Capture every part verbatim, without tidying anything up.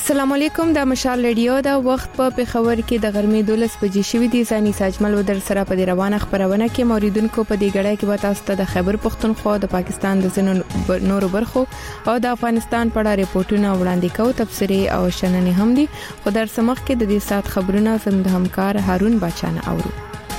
السلام علیکم، د مشال ریډیو د وخت په پیښور کې د غرمې دولس بجې شوې دي. ځاني ساجمل ودر سره په دې روانه خبرونه کې موریدونکو په دې غړای کې به تاسو ته د خیبر پختونخوا د پاکستان د زینو نورو برخو او د افغانستان په اړه ریپورتونه وړاندې کوو. تبصرې او شننې هم دي. خو در سمخ کې د دې سات خبرونه زموږ همکار هارون بچانه اورو.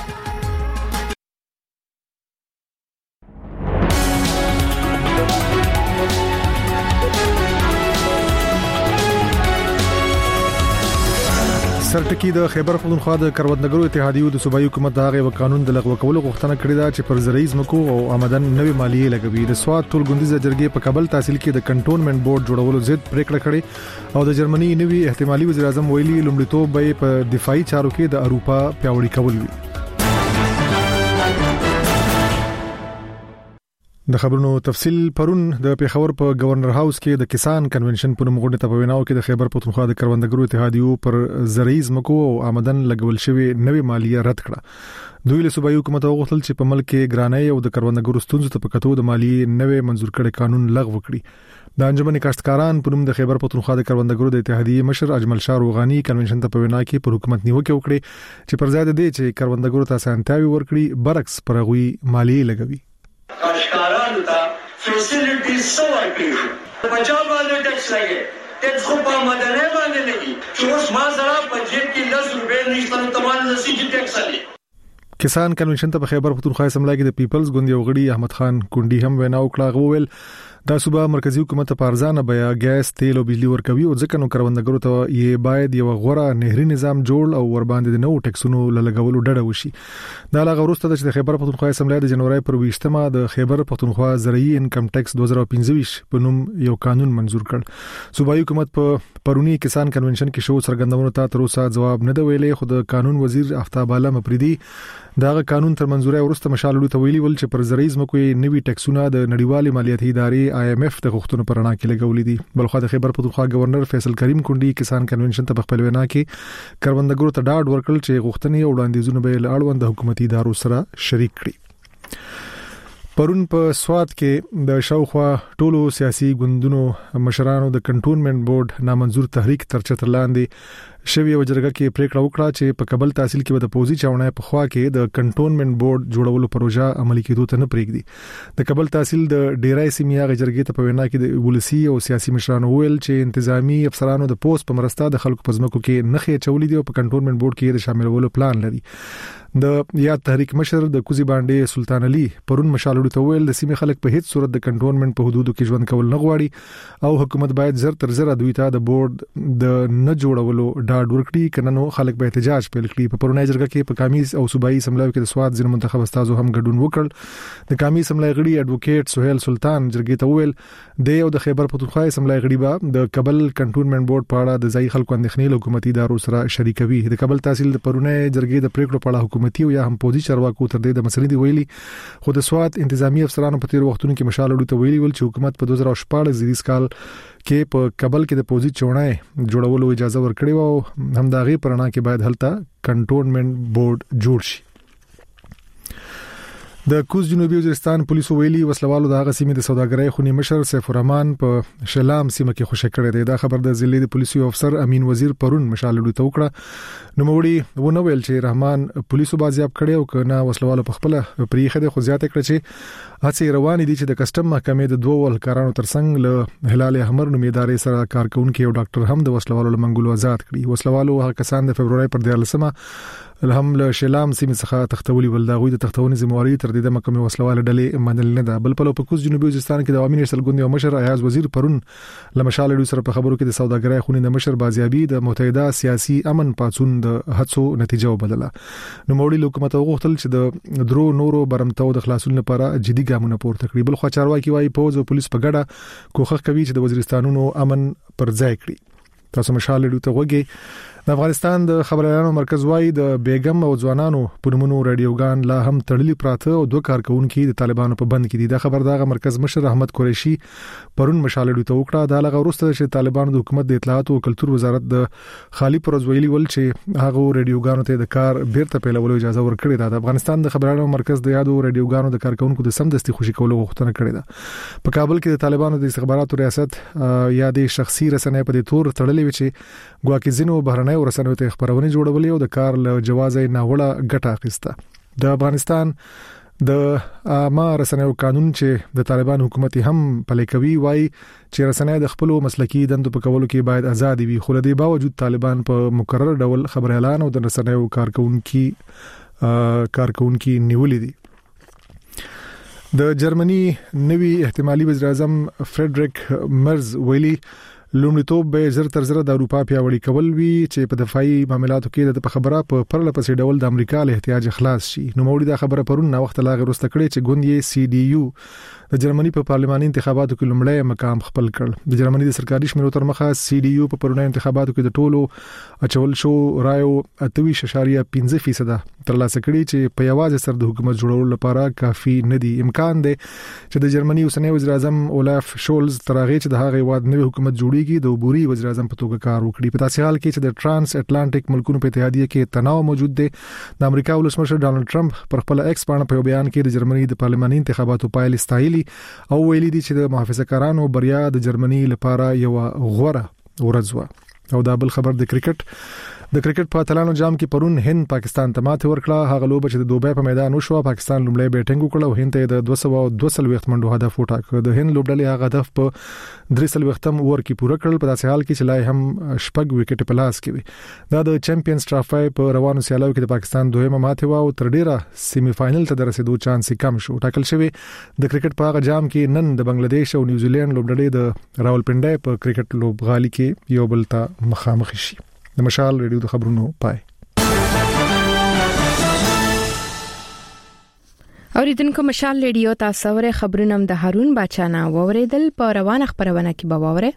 سرټکی د خیبر پختونخوا د کروندګرو اتحادیو د صوبایي حکومت دغه و قانون د لغوه کولو غوښتنه کړې ده چې پر زرعي ځمکو او آمدن نوې مالیه لګوي. د سواد ټولګوندیزه جرګې په کابل تحصیل کې د کنټونمنت بورډ جوړولو ضد پریکړه کړې او د جرمني نوي احتمالي وزیر اعظم ویلي لومړیتوب به په دفاعي چارو کې د اروپا پیاوړي کول وي. د خبرونو تفصیل پرون د پیښور په گورنر هاوس کې د کسان کنونشن په نوم غونډه په ویناو کې د خیبر پختونخوا د کروندګرو اتحادیو پر زرعي ځمکو او آمدن لګول شوی نوې مالیه رد کړه. دوی له صوبایي حکومت غوښتل چې په ملک کې ګرانۍ او د کروندګرو ستونزو ته په کتو د مالیې نوې منزور کړي قانون لغوه کړي. د انجمن کاشتکاران په نوم د خیبر پختونخوا د کروندګرو د اتحادیې مشر اجمل شاه روغانی کنونشن ته په وینا کې پر حکومت نیوکه وکړي چې پر ځای د دې چې کروندګرو ته اسانتیاوي ورکړي برعکس پر غوي مالیه لګوي. کاشتکارانو ته فیسیلیټیز سو ورکړي په چا باندې ټیکس لګي ټیکس خو په مدنه باندې لګي چې اوس ما سره په جیب کې لس روپۍ نشته تمام نسی چې ټیکس لګي. کسان کنونشن ته په خیبر پختونخوا اسمبلی کې د پیپلز ګوند یو غړي احمد خان کونډي هم وینا وکړه. غوول دا صوبه مرکزی حکومت په ارزانه بیا ګیس تیل او بجلی ورکوي او ځکه نو کروندګرو ته یې باید یو غوړه نهري نظام جوړ او ور باندې د نو ټیکسونو لګولو ډډه وشي. دا لا غوښته د خیبر پختونخوا اسمبلی د جنوري پر ویشتمه د خیبر پختونخوا زرعي انکم ټیکس دوه زره پنځه په نوم یو قانون منزور کړ. صوبایي حکومت په پرونی کسان کنونشن کې شو څرګندونو ته تر اوسه جواب نه دی ویلي. خو د قانون وزیر آفتاب عالم پریدي داغه قانون تر منزوري ورسته مشالولو ته ویلي ول چې پر زرعي ځمکو نوي ټیکسونه د نړیوالې مالیاتي ادارې آی ایم ایف د غوښتنو پر اړه کې لګولې دي. بلخو د خیبر پختونخوا گورنر فیصل کریم کونډي کسان کنونشن ته په خپل وینا کې کروندګرو ته ډاډ ورکړل چې غوښتنې او وړاندیزونه به له اړوند حکومتي ادارو سره شریک کړي. پرون په سواد کې د شاوخوا ټولو سیاسي ګوندونو مشرانو د کنټونمنت بورډ نامنظور تحریک تر چتر لاندې شوی او جرګه کې پریکړه وکړه چې په کابل تحصیل کې د پوزي چاونې په خوا کې د کنټونمنت بورډ جوړولو پروژه عملي کېدو ته نه پریږدي. د کابل تحصیل د ډیرای سیمه جرګې ته په وینا کې د ولسی او سیاسي مشرانو ویل چې انتظامی افسرانو د پوسټ په مرسته د خلکو په ځمکو کې نخې چولې دي او په کنټونمنت بورډ کې د شاملولو پلان لري. د یاد تحریک مشر د کوزي باندې سلطان علي پرون مشالړو ته ویل د سیمه خلک په هیڅ صورت د کنټونمنت په حدودو کې ژوند کول نه غواړي او حکومت باید زر تر زر دوی ته د بورډ د نه جوړولو ډاډ ورکړي کنه نو خلک به احتجاج پیل کړي. په پرونی جرګه کې په کامیز او صوبایي اسمبلی کې د سواد ځینو منتخب استادو هم ګډون وکړ. د کامیز اسمبلی غړي اډوکیټ سہیل سلطان جرګې ته ویل د یو د خیبر پختونخوا اسمبلی غړي با د کابل کنټونمنت بورډ په اړه د ځای خلکو اندېښنې حکومتي ادارو سره شریکوي. د کابل تحصیل د پرونی جرګې د پریکړو په اړه حکومتي او یا هم پوزي چارواکو تر دې د مسلې دی ویلي. خو د سواد انتظامی افسرانو په تیر وختونو کې مشالړو ته ویلي ول چې حکومت په دوه زره شپږ زیریس کال کې په کابل کې د پوزي چونای جوړولو اجازه ورکړې او هم داغي پرانا کې باید هلته کنټونمنت بورډ جوړ شي. د کوز جنوبي وزیرستان پولیسو ویلي وسلوالو د هغه سیمې د سوداګرۍ خونی مشر سیف الرحمن په شلام سیمه کې خوشی کړی دی. دا خبر د ضلع د پولیسو افسر امین وزیر پرون مشالړو ته وکړه. نو موړي ونه ویل چې رحمان پولیسو بازیاب کړي او کنه وسلوالو په خپل پریخه د خو زیاته کړ چې هڅه روانې دي چې د کسٹم محکمې د دوه ولکارانو ترڅنګ له هلال احمر نومې ادارې سره کارکونکو یو ډاکټر هم د وسلوالو لمنګولو آزاد کړي. وسلوالو هغه کسان د فبرवरी پر دیارلسمه هم له شلام سیمه څخه تختولي ول دا غوي د تختونې ذمہواری تر دې د محکمې وسلواله ډلې منل نه ده. بل په لوپکوس جنوبي وزیرستان کې د عوامي نشل ګوند یو مشر ایاز وزیر پرون لمشالړو سره په خبرو کې د سوداګرۍ خونې د مشر بازیابي د متحده سیاسي امن پاتون د هڅو نتیجه وبدله. نو موړي حکومت غوښتل چې د درو نورو برمتو د خلاصون لپاره جدي ګامونه پورته کړي. بل خو چارواکي وايي پوز او پولیس په ګډه کوښښ کوي چې د وزیرستانونو امن پر ځای کړي. تاسو مشالړو ته وګورئ. د افغانستان د خبريالانو مرکز وايي د بیګم او ځوانانو پرمنو رادیوګان لا هم تړلي پراته او دوه کارکونکو د طالبانو په بند کې دي. د خبر دغه مرکز مشر احمد قریشي پرون مشاله ډوته وکړه. د لغه وروسته چې طالبانو د حکومت د اطلاعات او کلتور وزارت د خالي پروزویلي ول چې هغه رادیوګانو ته د کار بیرته پیلولو اجازه ورکړې ده. د افغانستان د خبريالانو مرکز د یادو رادیوګانو د کارکونکو د سمدستي خوشي کولو غوښتنه کړې ده. په کابل کې د طالبانو د استخباراتو ریاست یا د شخصي رسنۍ په تور تړلې و چې ګواکې زینو بهرنۍ ورسنوي ته خبرونه جوړولې او د کار له جوازه نه وړه ګټه اخیسته. د افغانستان د عامه رسنیو قانون چې د طالبان حکومت هم پلي کوي وایي چې رسنۍ د خپل مسلکي دندو په کولو کې باید آزاد وي، خو د دې باوجود طالبان په مقرر ډول خبر اعلان او د رسنیو کارکونکو کارکونکو نیولې دي. د جرمني نوي احتمالي وزیر اعظم فریډریک مرز ویلي لومړیتوب به زر تر زر د اروپا پیاوړی کول وی چې په دفاعي معاملاتو کې د خبره په پرله پسې ډول د امریکا له احتیاج خلاص شي. نو موړي دا خبره پرون نو وخت لا غوښته کړي چې ګوند یې سی ډي یو د جرمني په پارلماني انتخاباتو کې لومړی مقام خپل کړ. د جرمني د سرکاري شمیرو تر مخه سی ډي یو په پرونی انتخاباتو کې د ټولو اچول شو رایو اته اشاریه پنځه فیصد ترلاسه کړي چې په یوازې سر د حکومت جوړولو لپاره کافي نه دي. امکان دی چې د جرمني اوسنی وزیر اعظم اولاف شولز ترغه چې د هغه واد نوې حکومت جوړیږي د عبوري وزیر اعظم په توګه کار وکړي. په داسې حال کې چې د ترانس اټلانټیک ملکونو په اتحادیه کې تناو موجود دی، د امریکا ولسمشر ډانلډ ټرمپ پر خپل ایکس باندې په بیان کې د جرمني د پارلماني انتخاباتو پایلې ستایلي او ویلي دي چې د محافظه‌کارانو بریا د جرمني لپاره یو غوره ورځ و. او دا بل خبر د کرکټ د کرکټ په اتلانو جام کې پرون هند پاکستان ته ماته ورکړه. هغه لوب چې د دوبۍ په میدان وشو، پاکستان لومړی بیټینګ وکړ او هند ته د دوه سوه او دوه سل منډو هدف وټاکه. د هند لوبډلې هغه هدف په درې سل وختم اور کې پوره کړل. په داسې حال کې چې لای هم شپږ وکټ په لاس کې وي. دا د چمپیونز ټرافي په روانو سیالیو کې د پاکستان دویمه ماته و او تر ډیره سیمی فائنل ته د رسیدو چانس کم شو. ټاکل شوی د کرکټ په هغه جام کې نن د بنگلاديش او نیوزیلند لوبډلې د راولپنډي په کرکټ لوبغالي کې یو بل ته مخامخ شي. د مشال ریډیو د خبرونو پای. اوریدونکو مشال ریډیو تاسو ورې خبرونه د هارون بچانا ووریدل په روانه خبرونه کې به ووره.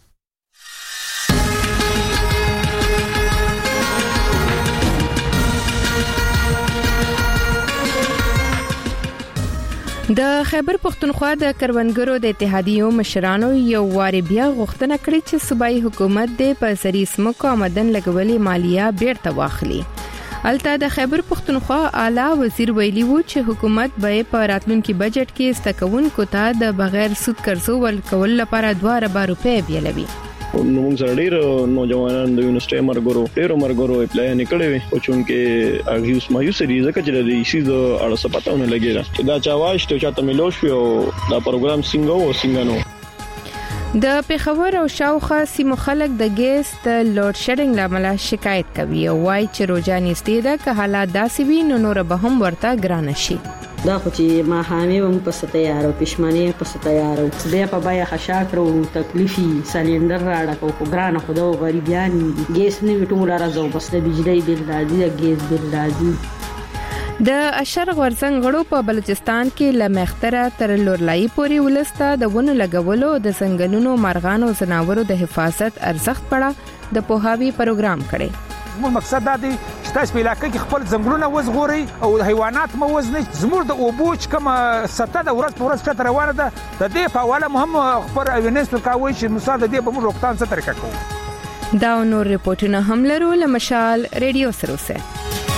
د خیبر پختونخوا د کروندګرو د اتحادیو مشرانو یو واری بیا غوښتنه کړې چې صوبایي حکومت د پسري سمکو آمدن لګولې مالیه بیرته واخلي. الته د خیبر پختونخوا اعلی وزیر ویلي وو چې حکومت به په راتلونکي بجټ کې ستکونکو ته د بغیر سود قرضو ورکول لپاره دوه ارب روپۍ بیلوي. نو موږ سره ډیر نوجوانان د یونیورسيټي مرګورو ډیر مرګورو اپلای نه کړی وي او چونکه هغه اوس مایوس دي ځکه چې د شي د اړه څه پاتونه لګیږي چې دا چا واش ته چاته ملوش او دا پروګرام څنګه او څنګه نو د پیښور او شاوخه سیمو خلک د ګیس د لوډ شیډینګ لامل شکایت کوي او وايي چې روزانه ستیده که حالات داسې وي نو نور به هم ورته ګران شي. دا خو چې ما حامي هم پس تیار او پښمنۍ پس تیار او د په بیا خشاکرو تکلیفي سلندر راړه کو ګران خو دا غریبيان ګیس نه وټول راځو بس د بجلی بل راځي د ګیس بل راځي. د اشر غورزنګ غړو په بلوچستان کې لمختره تر لورلای پوري ولسته د ونو لګولو د څنګهونو مرغانو زناورو د حفاظت ارزښت پړه د پوهاوی پروګرام کړي. زموږ مقصد دا دی چې تاسو په علاقې کې خپل ځنګلونه وزغوري او حیوانات مو وزني. زموږ د اوبوچ کوم سطح د ورځ په ورځ چت روانه ده د دې په حواله مهم خبر اوینس ورکوي چې مساعده دې په موږ روغتان څه طریقه کوو. دا نور ریپورتونه هم لرو له مشال ریډیو سره سره.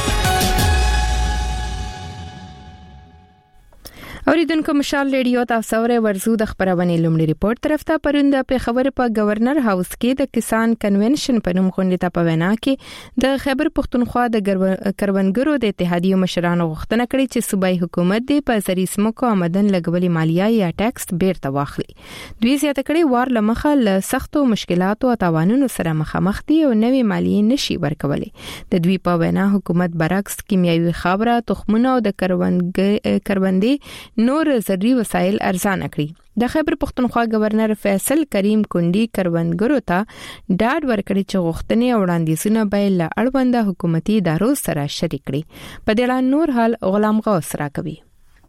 اوریدونکو مشال ریډیو تاسو ورې ورزو د خبرونه لومړی ریپورت طرف ته پرونده په خبر په گورنر هاوس کې د کسان کنونشن په نوم غونډه ته په وینا کې د خیبر پختونخوا د کروندګرو د اتحادیو مشرانو غوښتنه کړې چې صوبایي حکومت د پسري سمکو آمدن لګولې مالیه یا ټیکس بیرته واخلي. دوی زیاته کړې وار لمخه له سختو مشکلاتو او تاوانونو سره مخامخ دي او نوې مالیه نشي ورکولې. د دوی په وینا حکومت برعکس کیمیاوي خبره تخمونه او د کروندګي نور زرعي وسایل ارزانه کړي. د خیبر پختونخوا گورنر فیصل کریم کونډي کروندګرو ته ډاډ ورکړي چې غوښتنې او وړاندیزونه به له اړونده حکومتي ادارو سره شریک کړي. په دې اړه نور حال غلام غوث راکوي.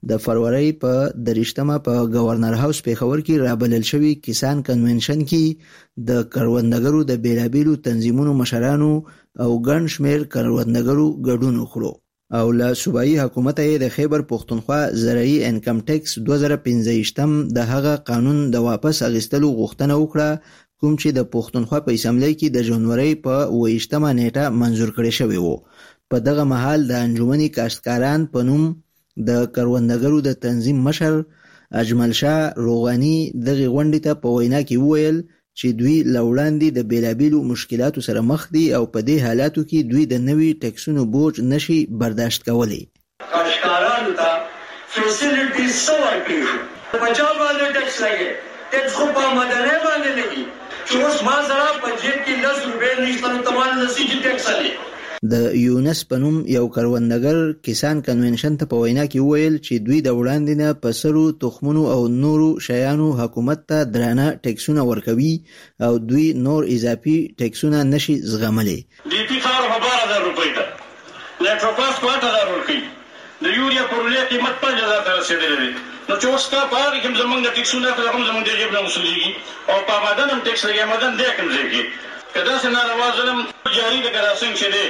د فروری په درشتمه په گورنر هاوس پیښور کې رابلل شوی کسان کنونشن کې د کروندګرو د بیلابیلو تنظیمونو مشرانو او ګڼ شمېر کروندګرو ګډون وکړو او له صوبایي حکومت یې د خیبر پښتونخوا زرعي انکم ټیکس دوه زره پنځه د هغه قانون د واپس اخیستلو غوښتنه وکړه کوم چې د پښتونخوا په اسمبلی کې د جنوري په اووه نیټه منزور کړی شوی وو. په دغه مهال د انجمن کاشتکاران په نوم د کروندګرو د تنظیم مشر اجمل شاه روغانی دغه غونډې ته په وینا کې وویل چې دوی لوړاندې د بیلابیلو مشکلاتو سره مخ دي او په دې حالاتو کې دوی د نوي ټیکسونو بوج نشي برداشت کولی. کاشتکارانو ته فیسیلیټیز څه ورکړي په چا باندې ټیکس لګي ټیکس خو په مدني باندې لګي چې اوس ما سره په جیب کې لس روپۍ نشته نو تمام نسی چې ټیکس لګي. د یونس پنوم یو کروندګر کسان کنونشن ته په وینا کې وویل چې دوی د وړاندې نه په سرو تخمونو او نورو شیانو حکومت ته درانه ټیکسونه ورکوي او دوی نور اضافي ټیکسونه نشي زغملی. ډي پی خاور په بار هزار روپۍ ده، نیټروپاس په اته هزار ورکوي، د یوریا پرولې قیمت پنځه هزار ته رسېدلی دی. نو چې اوس تا په هغې کې هم زموږ د ټیکسونه کله هم زموږ د جیب نه وصولېږي او په مدن هم ټیکس لګي، مدن دی کوم ځای کې که داسې ناروا ظلم جاري دی که دا څنګه چې دی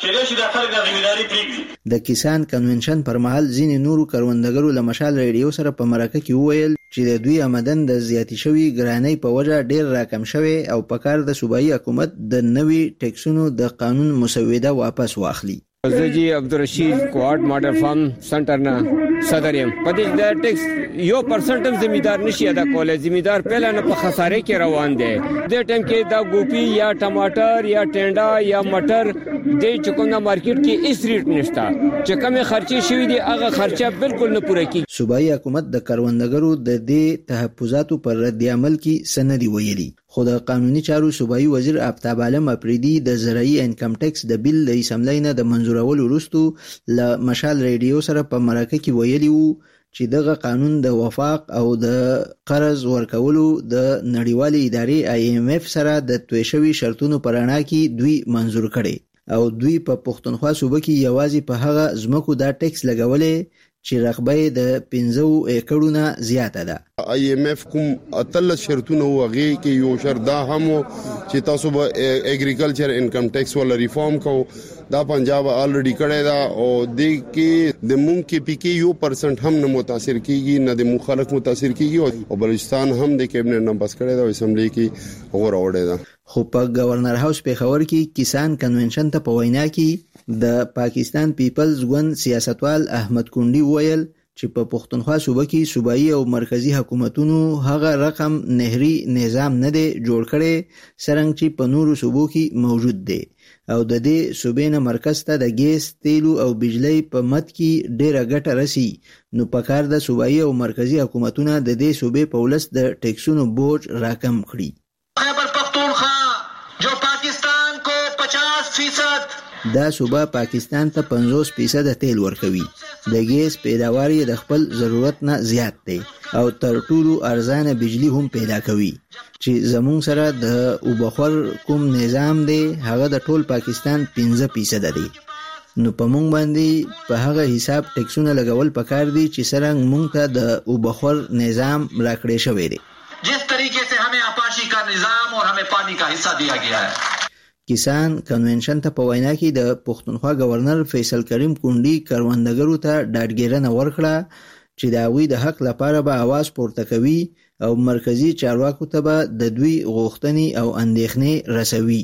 د کسان کنونشن پر مهال ځینې نورو کروندګرو له مشال ریډیو سره په مرکه کې وویل چې د دوی آمدن د زیاتې شوي ګرانۍ په وجه ډیر راکم شوی او په کار د صوبایي حکومت د نوي ټیکسونو د قانون مسوده واپس واخلي. زه جی عبدالرشید کوارټ ماډل فارم سنټر نه صدر یم. په دې د ټیکس یو پرسنټ هم زمیدار نشي ادا کولای. زمیدار پهله نه په خسارې کې روان دی. د ټیم کې دا ګوپی یا ټماټر یا ټینډا یا مټر د چکوندا مارکیټ کې هیڅ ریټ نشته چې کومه خرچې شوې دي هغه خرچه بالکل نه پوره کیږي. صوبایي حکومت د کروندګرو د دې تحفظاتو پر رد عمل کې سندي ویلي، خو د قانوني چارو صوبایي وزیر آفتاب عالم اپریدي د زرعي انکم ټیکس د بیل د اسمبلی نه د منظورولو وروسته له مشال ریډیو سره په مرکه کې ویلي وو چې دغه قانون د وفاق او د قرض ورکولو د نړیوالې ادارې آی ایم اف سره د توی شوي شرطونو په رڼا کې دوی منظور کړي او دوی په پښتونخوا صوبه کې یوازې په هغه ځمکو دا ټیکس لګولې چې رقبه د پنځو ایکړونو زیاته ده. آی ایم اف کوم اتل شرطونه وغه کې یو شرط دا هم چې تاسو به اګریکلچر انکم ټیکس ولا ریفارم کو دا پنجاب الریډي کړی دا او د کې د مونږ کې پی کې یو پرسنټ هم نه متاثر کیږي نه د مخالف متاثر کیږي او بلوچستان هم د کابینټ نه بس کړی دا اسمبلی کې اور اورډه دا. خو په گورنر هاوس پیښور کې کسان کنونشن ته په وینا کې د پاکستان پیپلز ګوند سیاستوال احمد کونډي ویل چې په پښتونخوا صوبه کې صوبایي او مرکزی حکومتونو هغه رقم نهري نظام نه دی جوړ کړي څنګه چې په نورو صوبو کې موجود دی او د دې صوبې نه مرکز ته د ګیس تیلو او بجلی په مد کې ډیره ګټه رسی. نو په کار د صوبایي او مرکزی حکومتونو د دې صوبې په ولس د ټیکسونو بوج راکم کړي. خیبر پختونخوا جو پاکستان کو پچاس فیصد دا صوبه پاکستان ته پنځوس فیصد تیل ورکوي. د ګیس پیداوار د خپل ضرورت نه زیات دی او تر ټولو ارزانه بجلی هم پیدا کوي چې زمون سره د اوبخور کوم نظام دی هغه د ټول پاکستان پنځه فیصد دی. نو په مونږ باندې په هغه حساب ټیکسونه لګول پکار دي چې څنګه مونږ ته د اوبخور نظام راکړې شوی دی. جس طریقے سے ہمیں آپاشی کا نظام اور ہمیں پانی کا حصہ دیا گیا ہے. کسان کنونشن ته په وینا کې د پښتونخوا گورنر فیصل کریم کونډي کروندګرو ته ډاډګیرنه ورکړه چې د هغوی د حق لپاره به आवाज پورته کوي او مرکزی چارواکو ته به د دوی غوښتنې او اندېښنې رسوي.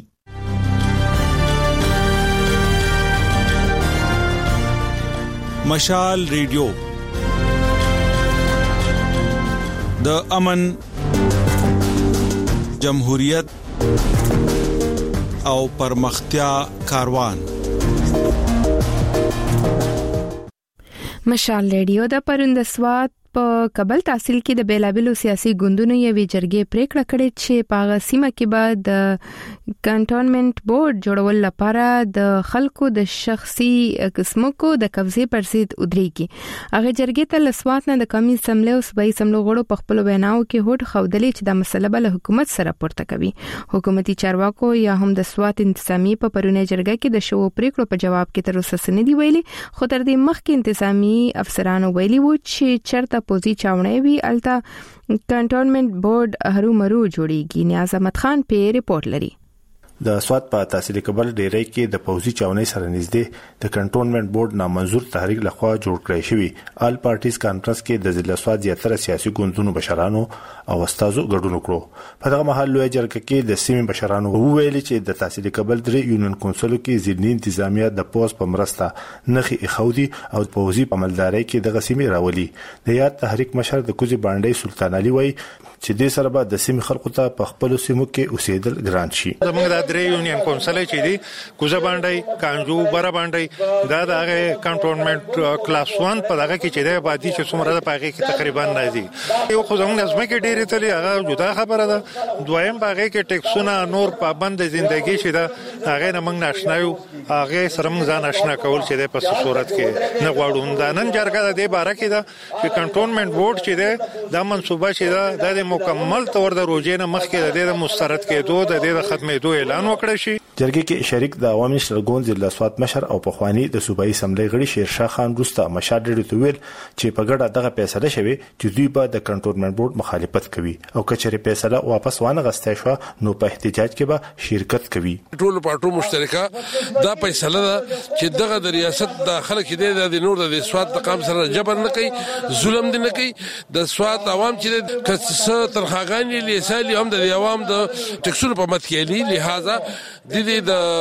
مشال ریډیو د امن، جمهوریت او پرمختیا کاروان. مشال ریډیو د پروند سواد په کابل تحصیل کې د بیلابلو سیاسي ګوندونو یوې جرګې پریکړه کړې چې په هغه سیمه کې به د کنټونمنت بورډ جوړول لپاره د خلکو د شخصي قسمکو د قبضې پر ضد ودرېږي. هغه جرګې ته لسوات نه د قومي اسمبلی او صوبایي اسمبلی غړو په خپل ویناو کې هوډ خوندلې چې د مسله بل حکومت سره پورته کوي. حکومتي چارواکو یا هم د سوات انتظامی په پرونه جرګه کې د شو پریکړو په جواب کې تر اوسه سندې ویلي، خو تر دې مخکې انتظامی افسرانو ویلي وو چې چرته پوزي چاونې وی الته کنټونمنت بورډ هرو مرو جوړیږي. نیاز احمد خان په ریپورت لري. د سوات په تحصیل کبل ډیری کې د پوزي چاونې سره نږدې د کنټونمنت بورډ نامنظور تحریک لخوا جوړ کړی شوی آل پارټیز کانفرنس کې د ضلع سوات زیاتره سیاسي ګوندونو بشرانو او استادو ګډون وکړو. په دغه محل لوی جرګه کې د سیمې بشرانو وویل چې د تحصیل کبل درې یونین کونسلو کې ځینې انتظامیه د پوز په مرسته نخي اخودي او پوزي په عملداري کې د غسیمې راولي. د یاد تحریک مشر د کوزي باندې سلطان علي وای چې د سره به د سیمې خلکو ته په خپل سیمو کې اوسېدل ګران شي. درې یونین کونسل چې دی کوزه باندې کانجو بره باندې دا د کنټونمنت کلاس ون په دغه کې چې دی بادي چې څومره د پاګه کې تقریبا راځي. یو خو زموږ نظم کې ډېری تللی هغه جدا خبره ده. دویم باغې کې ټیکسونه نور پابند ژوندۍ شي دا هغه نه موږ ناشنا یو هغه سره موږ ځان آشنا کول چې د په صورت کې نه غواړو. دا نن جرګه د باره کې دا چې کنټونمنت بورډ چې دی دا منصوبه چې دا د مکمل تور د روزې نه مخکې د مسترد کېدو د ختمېدو اعلان وکړ شي. جرګې کې شریک د عوامي شرګون ضلع سوات مشر او پخوانی د صوبایي اسمبلی غړي شیرشاه خان روستا مشر ډېر تویل چې په ګډه دغه فیصله شوه چې دوی به د کنټونمنت بورډ مخالفت کوي او کچري فیصله واپس وانه غستې شو نو په احتجاج کې به شرکت کوي. ټول پارټو مشترکه دا فیصله ده چې دغه د ریاست داخله کې د نور د سوات د قام سره جبر نه کوي، ظلم نه کوي. د سوات عوام چې کڅ ترخاغانی لیسالي هم د عوام د ټکسونو په مت کې لې لہذا د دې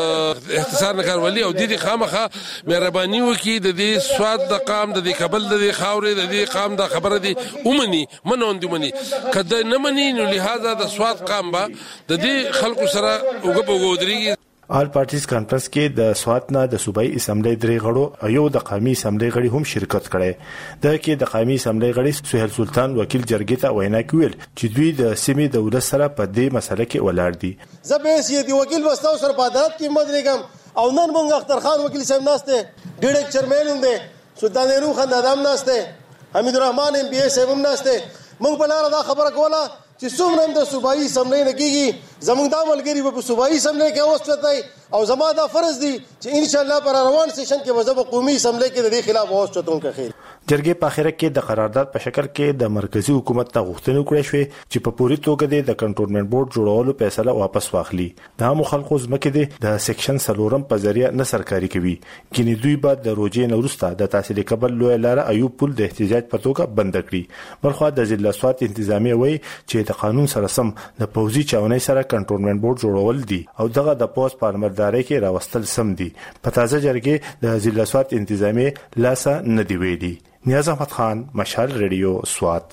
د اختصار نه کارولي او د دې خامخه مهرباني وکي د دې سواد د قام د دې قبل د دې خاورې د دې قام د خبره دي اومني منوند مني کله نه مني نو لہذا د سواد قام با د دې خلکو سره وګبوګودري. آل پارټیز کانفرنس کې د سوات نه د صوبایي اسمبلی درې غړو یو د قومي اسمبلی غړي هم شرکت کړي. د کې د قومي اسمبلی غړي سهیل سلطان وکیل جرګې ته وینا کوي چې دوی د سیمې دولت سره په دې مسله کې ولاړ دي. زه به سیدي وکیل وستاو سره په عدالت کې مدرګم او نن مونږ اختر خان وکیل صاحب ناشته ډېر چیرمن هم دي، سلطان نورو خان ادم ناشته، حمید الرحمن ام بي اي صاحب هم ناشته. مونږ په لار دا خبره کوله چې څومره د صوبایي اسمبلی نه کیږي زموږ د عملګری په صوبایي اسمبلی کې اوسته او زما دا فرض دی چې ان شاء الله پر روان سیشن کې وزب قومي اسمبلی کې د دې خلاف اوسټون کې خیر. جرګې په اخر کې د قرارداد په شکل کې د مرکزی حکومت ته غوښتنه وکړه شوې چې په پوری توګه د کنټونمنت بورډ جوړولو فیصله واپس واخلي. د مخالفو ځمکې د سیکشن سلورم په ذریعہ نه سرکاري کوي. کینی دوی بعد د روجې نورسته د تحصیل قبل لوی لار ایوب پل د احتجاج په توګه بند کړی. بلخو د ضلع سوات انتظامی وای چې د قانون سره سم د پوزي چاونې سره کنټونمنت بورډ جوړول دي او دغه د پوز پارلمانداري کې راوستل سم دي. په تازه جرګې د ضلع سوات انتظامی لاسه نه دی ویلي. نیاز احمد خان، مشال ریډیو سوات.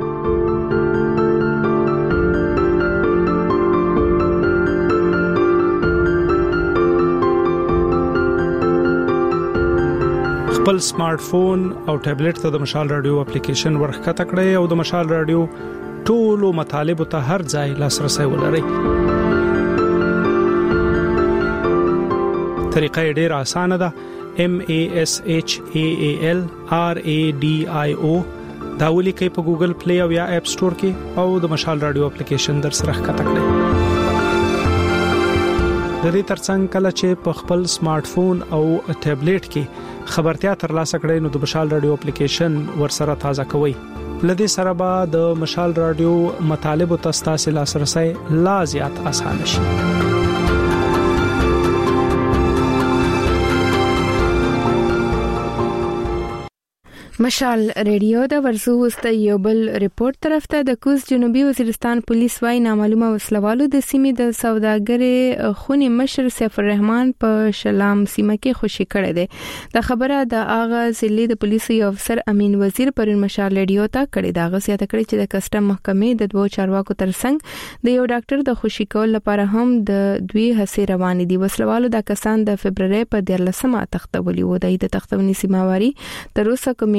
خپل سمارټ فون او ټابلیټ ته د مشال رادیو اپلیکیشن ورخکته کړئ او د مشال رادیو ټولو مطالبه ته هر ځای لاسرسي ولرئ. طریقه ډیره اسانه ده. M A S H A A L R A D I O دا ولیکئ په ګوګل پلی او یا اپ سٹور کې او د مشال رادیو اپلیکیشن در سره ښکته کړئ. د دې ترڅنګ کله چې په خپل سمارټ فون او ټابلیټ کې خبرتیا ترلاسه کړئ نو د مشال رادیو اپلیکیشن ورسره تازه کوئ. لدې سره به د مشال رادیو مطالب او تاسو لاسرسي لا زیات اسانه شي. مشال ریډیو د ورزو وست یو بل ریپورت طرف ته د کوز جنوبي وزیرستان پولیس وايي نامعلومه وسلوالو د سیمې د سوداګر خونی مشر سیف الرحمن په شلام سیمه کې خوشي کړه ده. د خبره د اغاز ضلع د پولیس یو افسر امین وزیر پر مشال ریډیو ته کړي دا غسیه کړي چې د کسٹم محکمې د دوه چارواکو ترڅنګ د یو ډاکټر د خوشي کول لپاره هم د دوی هڅې روان دي. وسلوالو د کسان د فبرवरी په دیارلسمه تختولي و د تختونی سیماواري تر اوسه کومې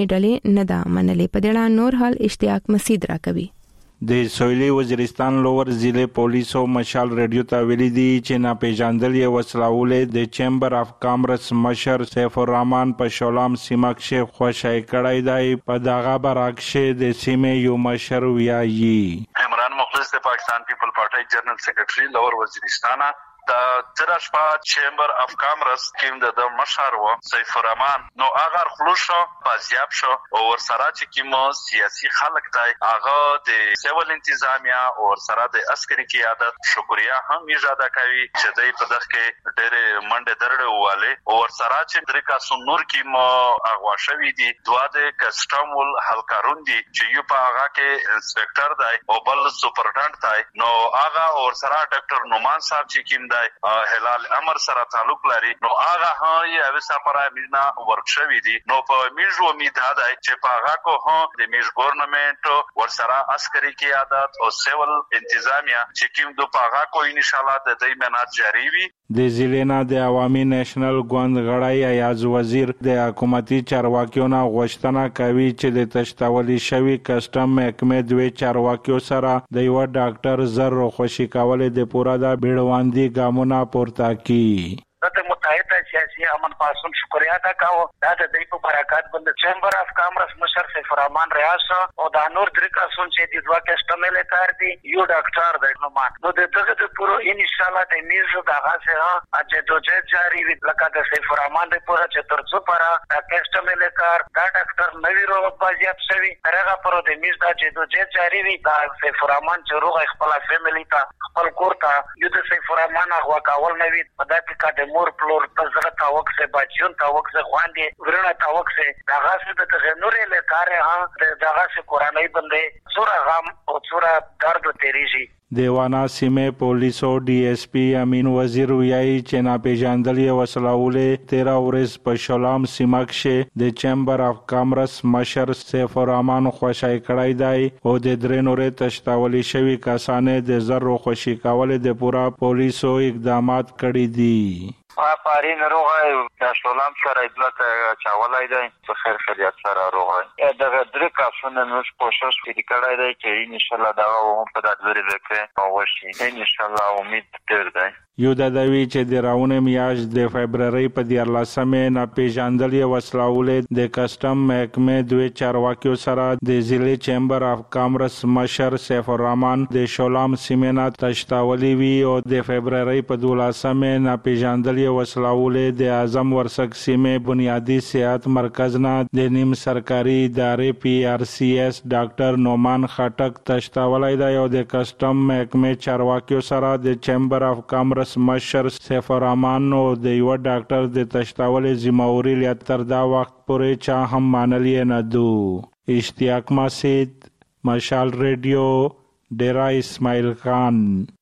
کومې ډلې نه دا منلې. په دې اړه نور حال اشتیاق مسعود راکوي. د سویلي وزیرستان لوور ضلع پولیسو مشال رادیو ته ویلي دي چې ناپېژاندل یې وسلهولې د چیمبر اف کامرس مشر سیف الرحمن په شولام سیمه کې خوشی کړی دی. په دغه برعکس د سیمې یو مشر ویایي عمران مخلص د پاکستان پیپل پارټي جنرال سیکریټري لوور وزیرستان د ترشپا چیمبر اف کامرس کیم د مشر و سیف الرحمن نو اگر خلوص شو بازیاب شو او ور سره چې کیمو سیاسي خلک تای هغه د سیول انتظامیه او ور سره د عسکري قیادت شکریا هم اجازه کوي چې دای په دغه کې ډېر منډه درړه واله او ور سره چې درکا سنور کیمو اغوا شوی دي دوا د کسټم ول هلکارون دي چې یو په هغه کې انسپکټر دی او بل سپرډنټ دی نو هغه ور سره ډاکټر نومان صاحب چې کیم هلال امر سره تعلق لري نو هغه ها یې اوسه پر امینا ورکشوي دي نو په میژو امید ده چې په هغه کو ها د میژ ګورنمنت ور سره عسکري قیادت او سیول انتظامیه چې کوم د په هغه کو ان شاء الله د دې منات جاری وي. د ضلع د عوامي نېشنل ګوند غړی ایاز وزیر د حکومتي چارواکیو نه غوښتنه کوي چې د تشتولي شوی کسٹم محکمې دوی چارواکیو سره د یو ډاکټر زر خوشی کول د پورا د بیړواندي ګامونه پورته کی. د متحده سیاسي امن پاسون شکریا ادا کاوه دا د دې په برکات بند چیمبر اف کامرس مشر سیف الرحمن ریاض او د نور درکا سون چې د دوه کسټمل کار دي یو ډاکټر د نو مان نو د دغه د پورو ان شاء الله د میزو دغه سره اجه دوجه جاری وي لکه د سیف الرحمن د پورا چې ترڅو پرا د کسټمل کار دا ډاکټر نوی رو بازیاب شوی هغه پرو د میز د اجه دوجه جاری وي دا سیف الرحمن چې روغ خپل فیملی ته خپل کور ته یو د سیف الرحمن هغه کاول نوی په دغه کا د مور پلور تزغه تاوک سے بچون تاوک سے خواندې ورنه تاوک سے دغه څه د تغنورې له کار ها دغه څه قرآنی بندې سوره غم او سوره درد تیریږي. دیوانا سیمه پولیسو ډي اس پی امین وزیر ویایي چې ناپېژاندل یې وسلهولې تیرا ورځ په شولام سیمه کې د چیمبر اف کامرس مشر سیف الرحمن خوشی کړی دی او د درې نورې تشتاولي شوي کسانې د زرو خوشي کول د پورا پولیسو اقدامات کړي دي. پارین روغه د شولام سره اطلاعات چاولای دی په خیر خیریت سره روغه دغه درې کسونه نوش کوشش وکړای دی چې ان شاء الله دا هم په دغه ځای او وشي ان شاء الله امید ډیر دی. یو د دوی چې د راونه میاشت د فبرवरी په دیارلسمه ناپېژاندل یې وسلهولې د کسټم محکمې دوی چارواکیو سره د ضلع چیمبر اف کامرس مشر سیف الرحمن د شولام سیمه تشتاولي وی او د فبرवरी په دولسمه ناپېژاندل یې وسلهولې د اعظم ورسک سیمه بنیادی صحت مرکز نه د نیم سرکاري ادارې پی آر سی ایس ډاکټر نومان خټک تشتاولای دی او د کسټم محکمې چارواکیو سره د چیمبر اف کامرس مشر سیف الرحمن او د یو ډاکټر د تشتاولې ذمہواری لتر دا وخت پورې چا هم مانلې نه دو. اشتیاق مسعود مشال ریډیو ډیرا اسماعیل خان.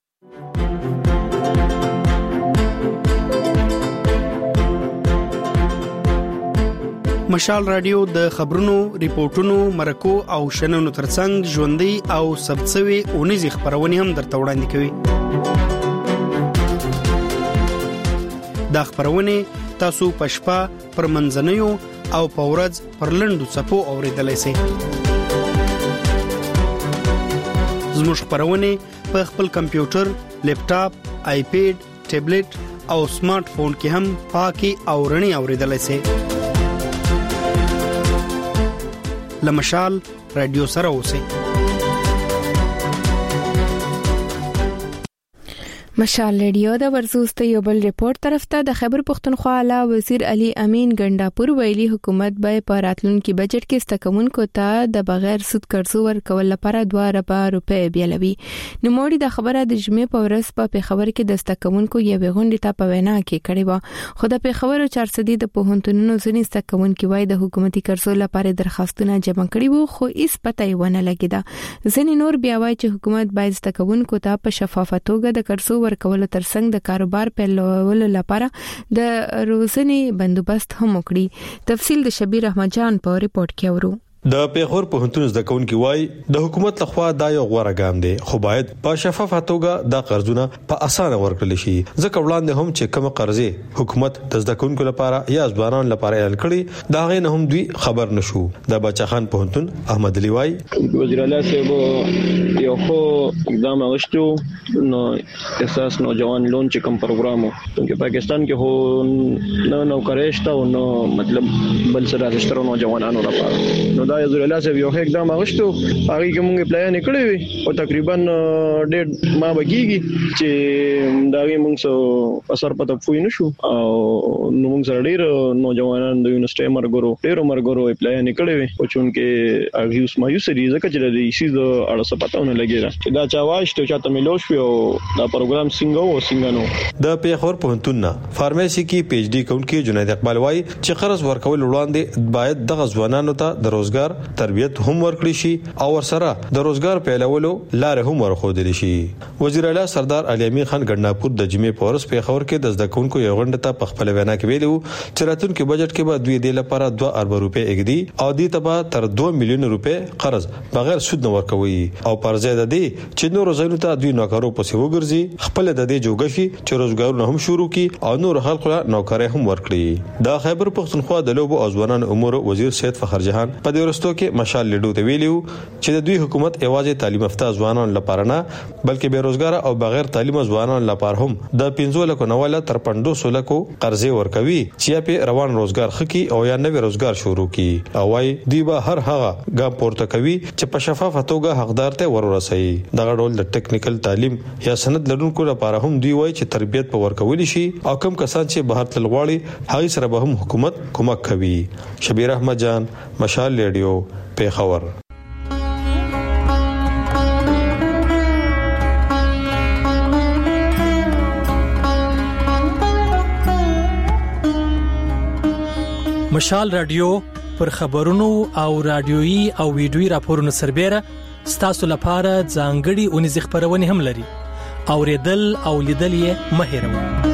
مشال رادیو د خبرونو، ریپورتونو، مرکو او شننو ترڅنګ ژوندۍ او سبڅوي اونیزي خبرونه هم درته وړاندې کوي. دا خبرونه تاسو په شپه پر منځنیو او په ورځ پر لندو صفو اوریدلای شئ. زموږ خبرونه په خپل کمپیوټر، لیپټاپ، آیپیډ، ټابلیټ او سمارټ فون کې هم پاکي او رڼي اوریدلای شئ. لمشال رادیو سره اوسئ. مشال ریډیو د ورزوسته یو بل ریپورت طرف ته د خیبر پختونخوا اعلی وزیر علي امین ګنداپور ویلي حکومت به په راتلونکي بجټ کې استکمونکو ته د بغیر سود قرض ورکول لپاره دوه اربه روپۍ بیلوي. نو موړي د خبره د جمعې په ورځ په پیښور کې د استکمونکو یو غونډه ته په وینا کې کړې و خو د پیښور چارصدي د پوهنتونونو ځینې استکمونکو وای د حکومتي قرضو لپاره درخواستونه جمع کړي وو خو هیڅ پته یې ونه لګیده. ځینې نور بیا وای چې حکومت باید استکمونکو ته په شفافه توګه د قرضو ورکول ترڅنګ د کاروبار پیلولو لپاره د روزنې بندوبست هم وکړي. تفصیل د شبیر احمد جان په ریپورت کې اورو. د پیښور پوهنتون زده کوونکي وایي د حکومت لخوا دا یو غوړه ګام دی خو باید په شفافه توګه دا قرضونه په اسانه ورکړل شي ځکه وړاندې هم چې کوم قرضې حکومت د زده کوونکو لپاره یا ځوانانو لپاره اعلان کړي دا غي نه هم دوی خبر نشو د بچا خان پوهنتون احمد علي وایي وزیر اعلی صاحب یو خو اقدام غوښتو نو اساس نوجوان لون چې کوم پروګرام وو چې پاکستان کې هو نو نو کارشته او نو مطلب بل سره راشترو نوجوانانو لپاره نو دا وزیر اعلی صاحب یو اقدام غوښتو هغه کې موږ پلان کړی وي او تقریبا ډېر ما بګیږي چې دا غي موږ سو اثر پته پوي نشو او نو موږ سره ډېر نوجوانان د یونیورسيټي مرګورو ډېر مرګورو پلان کړی وي او چونکه هغه اوس مایوس دي ځکه چې د شي د اړه پتاونه لګیږي دا چا واشته چاته ملوش او دا پروګرام څنګه و څنګه نو د پیښور پوهنتون نه فارمیسي کې پی ایچ ډي کوونکی جنید اقبال وایي چې قرض ورکول وړاندې باید د غزوانانو ته د روزګار تربیت هم ورکړي شي او ورسره د روزګار پیلولو لار هم ورخودل شي وزیر اعلی سردار علي امین خان ګڼاپور د جمعې پورس پیښور کې د زده کوونکو یو غونډه ته په خپل وینا کې ویلو چې راتلونکي بجټ کې به دوی د لپاره دوه ارب روپے اګدي او د تبا تر دوه میلیون روپے قرض بغیر سود نه ورکوي او پر ځای د دې چې نور زینو ته دوی نوکرو پسې وګرځي خپل د دې جوګشي چې روزګارونه هم شروع کړي او نور خلکو له نوکري هم ورکړي د خیبر پختونخوا د لوبو او ځوانان امور وزیر سید فخر جهان په دې ورستو کې مشال لیډو ته ویلو چې د دوی حکومت ایوازې تعلیم یافته ځوانان لپاره نه بلکې بیروزګار او بغیر تعلیم ځوانان لپاره هم د پنځه لکو نواله تر پندوس لکو قرضې ورکوي چې په روان روزګار خکې او یا نوې روزګار شروع کړي او وايي دوی به هر هغه ګام پورته کوي چې په شفافه توګه حقدار ته ورورسي دغه ډول د ټیکنیکل تعلیم یا سند لرونکو لپاره هم دوی وایي چې تربیت په ورکول شي او کم کسان چې بهر تل غواړي هغه سره به هم حکومت کومک کوي شبیر احمد جان مشال ریډیو پیښور مشال رادیو پر خبرونو او رادیويي او ویډیويي راپورونو سربېره ستاسو لپاره ځانګړي اونیز خبرونه هم لري اوریدل او لیدل یې مه هېروئ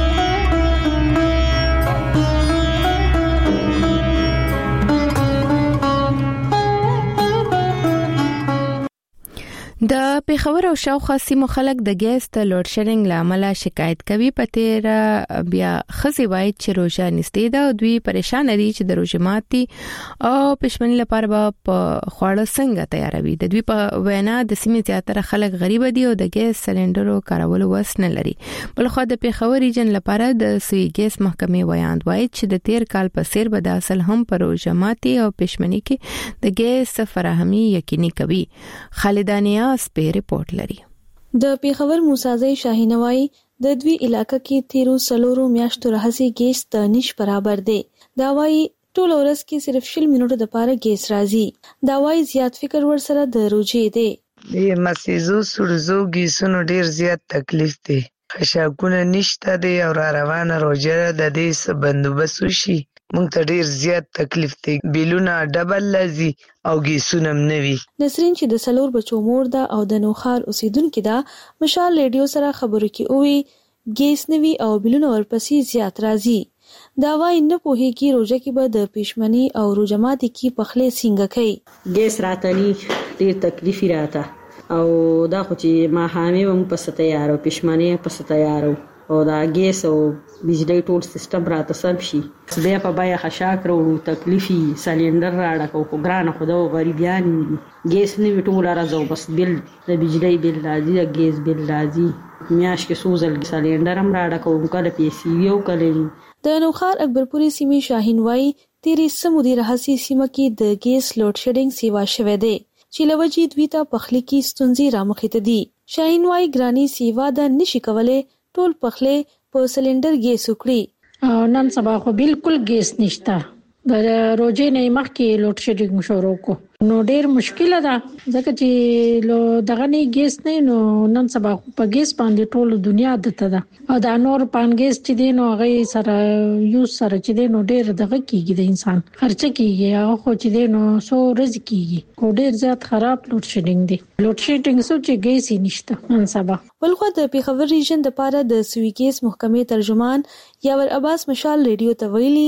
د پیښور او شاوخوا سیمو خلک د ګیس د لوډ شیډینګ لامل شکایت کوي په تیر بیا خزي وای چې روزه نستې ده او دوی پریشان دي چې د روزه ماتي او پښمنۍ لپاره په خواړه څنګه تیاروي د دوی په وینا د سیمې زیاتره خلک غریب دي او د ګیس سلندرو کارولو وس نه لري بلخو د پیښور ریجن لپاره د سوي ګیس محکمې ویاند وای چې د تیر کال په سیر به د اصل هم په روزه ماتي او پښمنۍ کې د ګیس فراهمي یقیني کوي خالدانیا سپه ریپورت لري د پیښور موسازي شاهینوای د دوی علاقې کې تیرو سلورو میاشتو راهسي ګیس ته نش برابر دی دا وایي ټول ورځ کې صرف شل منټو د پاره ګیس راځي دا وایي زیات فکر ور سره د روجي دی د مسیزو سړزو ګیسونو ډیر زیات تکلیف دی خشاکونه نشته دی او را روانه روجه د دې څه بندوبست وشي مونږ ته ډیر زیات تکلیف دی بیلونه ډبل لذي او ګیسونه منوي نسرین چې د سلور بچو مور ده او د نوخار اوسیدونکو ده مشال ریډیو سره خبرو کې اووي ګیس نوي او بیلونه ورپسې زیات راځي دا وایي نه پوهیږي روزه کې به د پښمنۍ او روزماتي کې پخلې څنګه کوي ګیس راتنی ډیر تکلیف راته او دا خو چې ما حامي هم په ستیارو پښمنۍ په ستیارو او دا ګیس او بجلی ټول سیستم راته سم شي بیا په بیا خشاک وروړو تکلیفي سلندر راړه کو کو ګران خدا او غریبیان ګیس نه وټول راځو بس بل د بجلی بل راځي د ګیس بل راځي میاش کې سوزل سلندر هم راړه کو کله پیسې یو کله د نوخار اکبرپوري سیمه شاهین وای تیری سمودي رهسي سیمه کې د ګیس لوډ شیډینګ سیوا شوه دی چې لوجې دوی ته پخلی کې ستونزې رامخته دي شاهین وای ګرانی سیوا د نشي کوله ټول پخلې په سلندر ګیس وکړي نن سبا خو بالکل ګیس نشته د روزې نه مخکې لوډ شیډینګ شروع کو نو ډیر مشکله ده ځکه چې لو دغه نه ګیس نه نو نن سبا په ګیس باندې ټول دنیا دته ده او دا نور پان ګیس چې دی نو هغه سره یو سره چې دی نو ډیر دغه کیږي د انسان خرچه کیږي هغه خو چې دی نو سو رزق کیږي خو ډیر زیات خراب لوډ شیډینګ دی لوډ شیډینګ سو چې ګیس نشته نن سبا ولخوا د پیښور ریجن د پاره د سوي ګیس محکمې ترجمان یاور عباس مشال ریډیو ته ویلي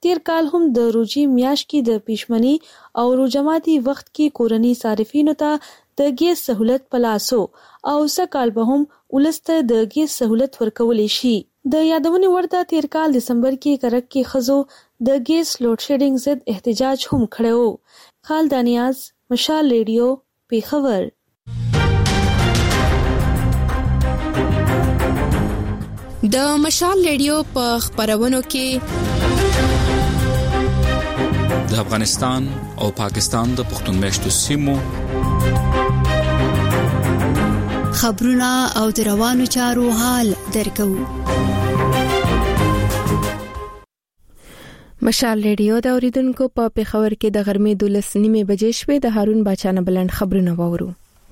تیر کال هم د روجي میاشت کې د پېشمنی او روجماتي وخت کې کورنۍ صارفینو ته د ګیس سہولت پلاسو او سکهال به هم ولسته د ګیس سہولت ورکول شي. د یادونې ورته تیر کال دسمبر کې کرک کې خزو د ګیس لوډ شیډینګ ضد احتجاج هم کړو. خالد نیاز، مشال ریډیو، پیښور. د مشال ریډیو په خبرونو کې د افغانستان او پاکستان د پښتون مېشتو سیمو خبرونه او د روانو چارو حال درکو. مشال ریډیو د اوریدونکو په پیښور کې د غرمې دولس نیمه بجې شوې. د هارون باچا نه بلند خبرونه وورو.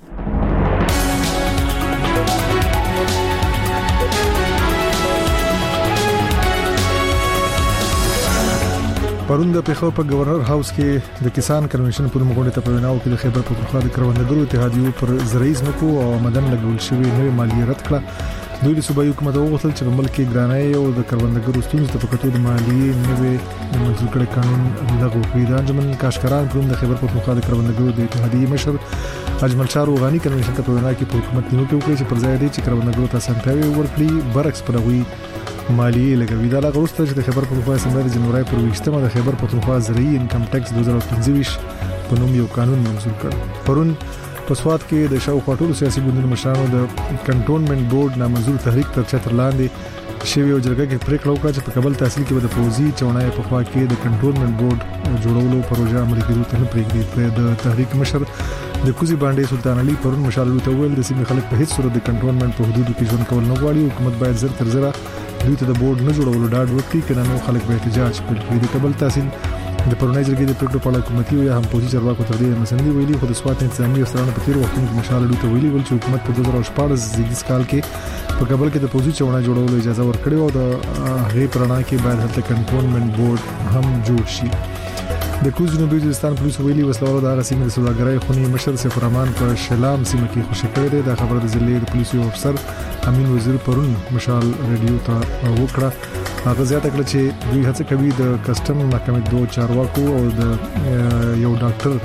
پرون د پیښور په گورنر هاوس کې د کسان کنونشن په مغونډه ته پویناو کې د خیبر پختونخوا د کروندګرو اتحادیو پر زرعي ځمکو او آمدن لګول شوی نوې مالیه رد کړه. دوی د صوبایي حکومت وغوښتل چې په ملک کې ګرانۍ او د کروندګرو ستونزې ته په کتو د مالیې نوې منظور کړي قانون لغوه کړي. د انجمن کاشکران پرون د خیبر پختونخوا د کروندګرو د اتحادیې مشر اجمل چارو غانی کنونشن ته پوینا کې په حکومت نیوکه وکړي چې پر ځای دی چې کروندګرو ته سنتاوي ورکړي برعکس پرغوي مالیه لګوي. دا لا غوښتل چې د خیبر پختونخوا اسمبلی د جنوري پر ویشتمه د خیبر پختونخوا زرعي انکم ټیکس دوه زره پنځه په نوم یو قانون منظور کړ. پرون په سواد کې د شاوخوا ټولو سیاسي ګوندونو مشرانو د کنټونمنت بورډ نامنظور تحریک تر چتر لاندې شوی او جرګه کې پریکړه وکړه چې په کابل تحصیل کې د فوزي چونای په خوا کې د کنټونمنت بورډ جوړولو پروژه عملي کېدو ته نه پریږدي. د تحریک مشر د کوزي باندې سلطان علي پرون مشال ته ویل د سیمې خلک په هیڅ صورت د کنټونمنت په حدودو کې ژوند کول نه غواړي. حکومت باید زر تر زره دوی ته د بورډ نه جوړولو ډاډ ورکړي کنه نو خلک به احتجاج پیل کړي. د کابل تحصیل د پرونای جرګې د پریکړو په اړه حکومتي او یا هم پوزي چارواکو تر دې مسندې ویلي خو د سوات انتظامی افسرانو په تیر وختونو کې مشال ته ویلي ول چې حکومت په دوه زره شپږ زیږدیز کال کې په کابل کې د پوزي چونای جوړولو اجازه ورکړې او د هغې پرانا کې باید هلته کنټونمنت بورډ هم جوړ شي. د کوز جنوبي وزیرستان پولیسو ویلي وسلوالو د هغه سیمې د سوداګرۍ خونی مشر سفر امان په شلام سیمه کې خوشی کړی دی. دا خبره د ضلع د پولیسو افسر امین وزیر پرون مشال ریډیو ته وکړه. هغه زیاته کړه چې دوی هڅه کوي د کسټم محکمې دوه چارواکو او د یو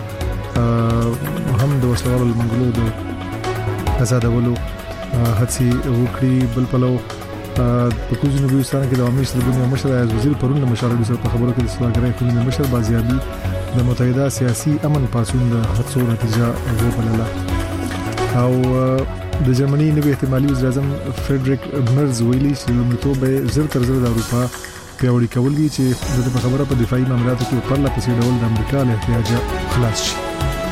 ډاکټر هم د وسلوالو منګلو د آزادولو هڅې وکړي. بل پلو په کوز جنوبي وزیرستان کې د عوامي سرګونو مشر ایاز وزیر پرون د مشال ریډیو سره په خبرو کې د سوداګرۍ خونی مشر بازیابي د متحده سیاسي امن پاسون د هڅو نتیجه وبلله. او د جرمني نوی احتمالي وزیر اعظم فریډریک مرز ویلي چې لومړیتوب به زر تر زر د اروپا پیاوړي کول وي چې د خبره په دفاعي معاملاتو کې په پرله پسې ډول د امریکا له احتیاج خلاص شي.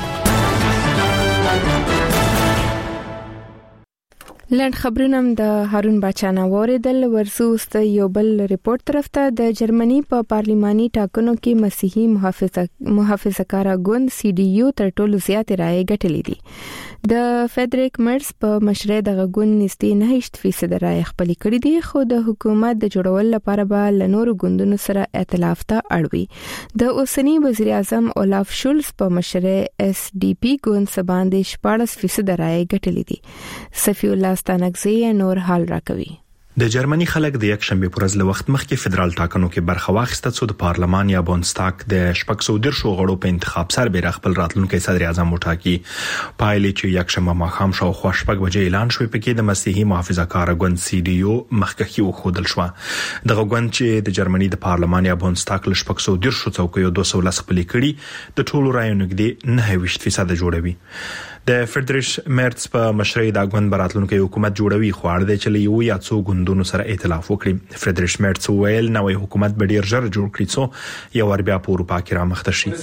لند خبرونم د هارون باچا نه وریدل. ورسوست یو بل ریپورت طرف ته د جرمني په پارلماني ټاکنو کې مسیحي محافظه محافظه‌کار ګوند سی ډي یو تر ټولو زیات رائے ګټلې دي. د فریډریک مرز په مشرۍ د ګوند نږدې نه فیصد رائے خپل کړې دي خو د حکومت د جوړولو لپاره به له نورو ګوندونو سره ائتلاف ته اړوي. د اوسنی وزیر اعظم اولاف شولز په مشرۍ اس ډي پی ګوند سباندې شپږ فیصد رائے ګټلې دي. صفی الله ستانکزی نور حال راکوي. د جرمني خلک د یک شنبه پر ورځ له وخت مخکې فدرال ټاکنو کې برخه واخیسته چې د پارلمان یا بونستاګ د شپږ سوه دیرشو غړو په انتخاب سره خپل راتلونکي صدر اعظم وټاکي. پایلې چې یک شنبه ماښام شاوخوا شپږ بجې اعلان شوې پکې د مسیحي محافظه‌کار ګوند سی ډي یو مخکښي وښودل شو. دغه ګوند چې د جرمني د پارلمان یا بونستاګ له شپږ سوه دیرشو څوکیو دوه سوه لس خپل کړي د ټولو رایو نږدې نه فیصد جوړوي. د فریډریش مرز په مشرۍ د ګوند براتلونکو حکومت جوړوي خو اړ دی چې یو یا څو ګوندونو سره ائتلاف وکړي. فریډریش مرز ویل نوې حکومت به ډیر ژر جوړ کړي څو یو ور بیا په اروپا کې را مخته شي.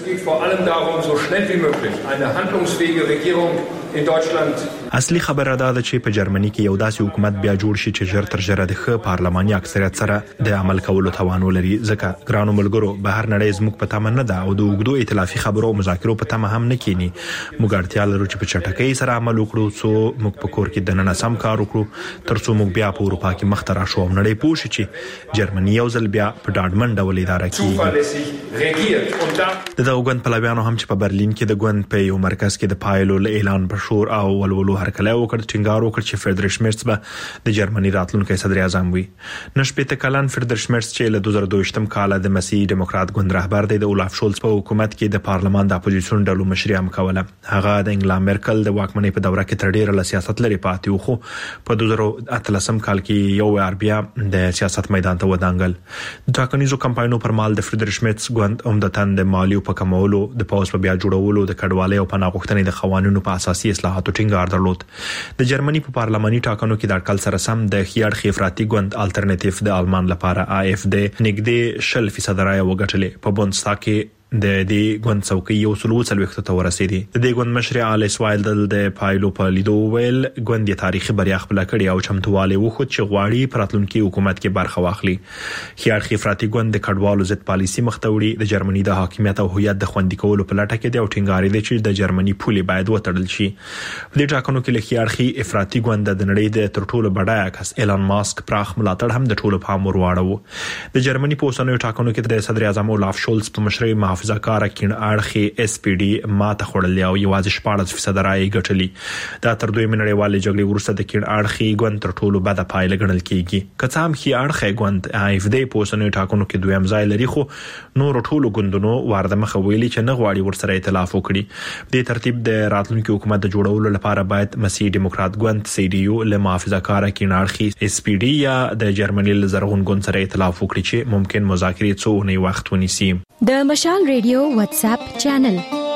اصلي خبره ده چې په جرمني کې یو داسې حکومت بیا جوړ شي چې ژر تر ژره د ښه پارلماني اکثریت سره د عمل کولو توان ولري. ځکه ګرانو ملګرو بهر نړۍ زموږ په تمه نه ده او د وګړو ائتلافي خبرو او مذاکرو په تمه هم نه کینی. موږ اړتیا لرو چې په چټکۍ سره عمل وکړو څو موږ په کور کې د نن سم کار وکړو تر څو موږ بیا په اروپا کې مخ ته راشو او نړۍ پوه شي چې جرمني یو ځل بیا په ډاډمن ډول اداره کیږي. د دغه ګوند پلویانو هم چې په برلین کې د ګوند په یو مرکز کې د پایلو اعلان پر شور او ولولو هرکلی وکړ ټینګار وکړ چې فریدریش مرز به د جرمني راتلونکي صدر اعظم وي. نشپېته کلن فریدریش مرز چې له دوه زره دوه ویشتم کال د مسیحي دیموکرات ګوند رهبر دی د اولاف شولز په حکومت کې د پارلمان د اپوزیسیون ډلو مشري هم کوله. هغه د انګلا میرکل د واکمنۍ په دوره کې تر ډیره له سیاست لري پاتې و، خو په دوه زره اتلسم کال کې یو اربیا د سیاست میدان ته ودانګل. د ټاکنیزو کمپاینونو پر مهال د فریدریش مرز ګوند عمدتاً د مالیو په کمولو، د پوز په بیا جوړولو، د کډوالۍ او پناه غوښتنې د قوانینو په اساسي اصلاحاتو ټینګار درلود. د جرمني په پارلماني ټاکنو کې د اټکل سره سم د خیاړ افراطي ګوند الټرناتیو د آلمان لپاره آی اف دی نږدې شل فیصد رایه وګټلې. په بوندستاګ کې د دې ګوند څوکۍ یو سل وڅلوېښت ته ورسېدي. د دې ګوند مشر الیس وایلډل د پایلو په لیدو ویل ګوند یې تاریخي بریا خپل کړی او چمتووالی وخت چې غواړي پراتلونکي حکومت کې برخه واخلي. خیاړ افراطي ګوند د کډوالو ضد پالیسي مختوړي د جرمني د حاکمیت او هویت د خوندي کولو په لټه کې دی او ټینګار دی چې د جرمني پولي باید وتړل شي. په دې ټاکنو کې له خیاړ افراطي ګوند د نړۍ د تر ټولو بډایه کس ایلان ماسک پراخ ملاتړ هم د ټولو پام ورواړو. د جرمني په اوسنیو ټاکنو کې د صدر اعظم اولاف شولز په مشرۍ محافظه کار کین اړخي اس پی ډي ماته خوړلې او یوازې شپاړس فیصد رایې ګټلې. دا تر دوی نړیوالې جګړې وروسته د کین اړخي ګوند تر ټولو بده پایله ګڼل کیږي. که څه هم خي اړخي ګوند آی اف دی په اوسنیو ټاکنو کې دویم ځای لري، خو نور ټولو ګوندونو وارده مخه ویلي چې نه غواړي ورسره ائتلاف وکړي. د ترتیب د راتلونکي حکومت د جوړولو لپاره باید مسیحي دیموکرات ګوند سی ډي یو له محافظه کار کین اړخي اس پی ډي یا د جرمني له زرغون ګوند سره ائتلاف وکړي چې ممکن مذاکرې څو نه وخت ونیسي. د مشال ریډیو واتس اپ چینل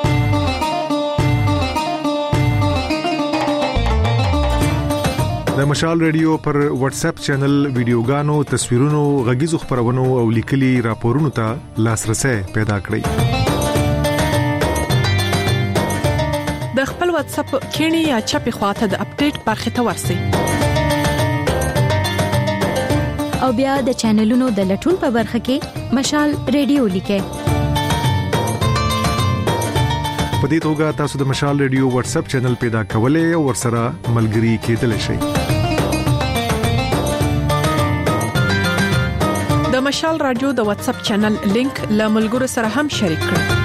د مشال ریډیو پر واتس اپ چینل ویډیوګانو، تصویرونو، غږیزو خبرونو او لیکلي راپورونو ته لاسرسي پیدا کړئ. د خپل واتس اپ کینی یا چپی خواته د اپډیټ برخه ته ورسئ او بیا د چینلونو د لټون په برخه کې مشال ریډیو لیکئ. په دې توګه تاسو د مشال ریډیو واتس اپ چینل پیدا کولای او ورسره ملګري کېدلی شئ. د مشال رادیو د واتس اپ چینل لینک له ملګرو سره هم شریک کړئ.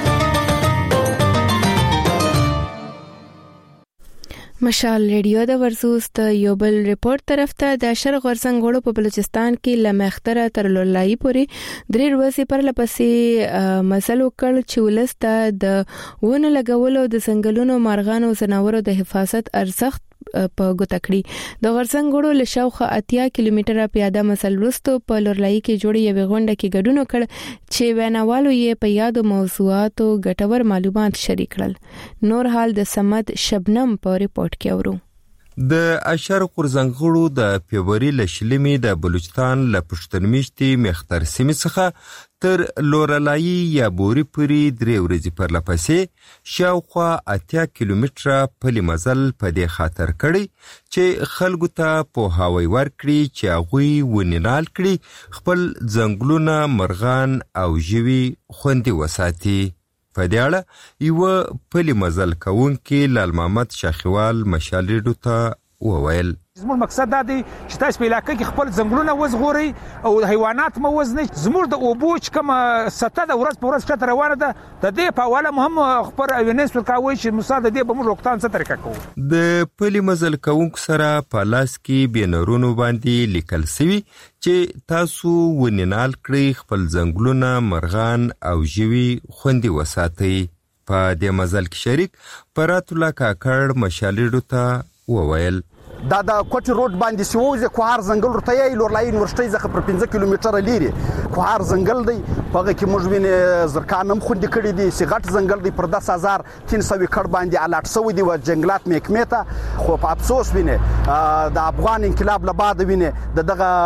مشال ریډیو د ورزوس د یو بل ریپورت طرف ته د شرق غورځنګړو په بلوچستان کې لمختره تر لولای پورې درې ورځې پر لپسې مسلو کړ چې ولسته د ونه لګولو د څنګهلونو مارغانو زناورو د حفاظت ارزښت په ګوته کړی. د غورځنګړو له شاوخه اتیا کیلومتره پیاده مسل وروسته په لورلای کې جوړې یو غونډه کې ګډون وکړ چې ویناوالو یې په یادو موضوعاتو ګټور معلومات شریک کړل. نور حال د سمد شبنم په ریپورت کې اورو. د اشر قرزنګړو د فبرवरी لشلمي د بلوچستان له پښتون میشتي مختر سیمې څخه تر لورلای یا بوري پوری درې ورځې پر لپسې شاوخوا اتیا کیلومتره پلي مزل په دې خاطر کړي چې خلکو ته په هواي ورکړي چې هغه ونیلال کړي خپل ځنګلونه، مرغان او ژوي خوندي وساتي. په دې اړه یو پلي مزل کوونکی لال محمد شاخوال مشال ریډیو ته وویل. زموږ مقصد دا دی چې تاسو په علاقې کې خپل ځنګلونه وزغوري او حیوانات مو وزني. زموږ د اوبو چې کوم سطح د ورځ په ورځ ښه روانه ده د دې په حواله مهم خبر اوینس ورکوي چې مساعده دی به موږ روکتان څه طریقه کوو. د پلي مزل کوونکو سره په لاس کې بینرونو باندې لیکل شوی چې تاسو ونینال کړئ خپل ځنګلونه، مرغان او ژوي خوندي وساتئ. په دې مزل کې شریک فرات الله کاکړ مشال ریډیو ته وویل. دا د کوټ روډ باندې سیوزه کوهار ځنګل ورته یې لورلای یونیورسيټي ځخه پر پنځه کیلومتره لري کوهار ځنګل دی. پغه کې موږ وینې زرکانم خوندې کړي دي، سیغټ ځنګل دی پر دس هزار تین سو کړ باندې الاټ سو دی و جنگلات محکمه ته. خو په افسوس وینې د افغان انقلاب له بعد وینې د دغه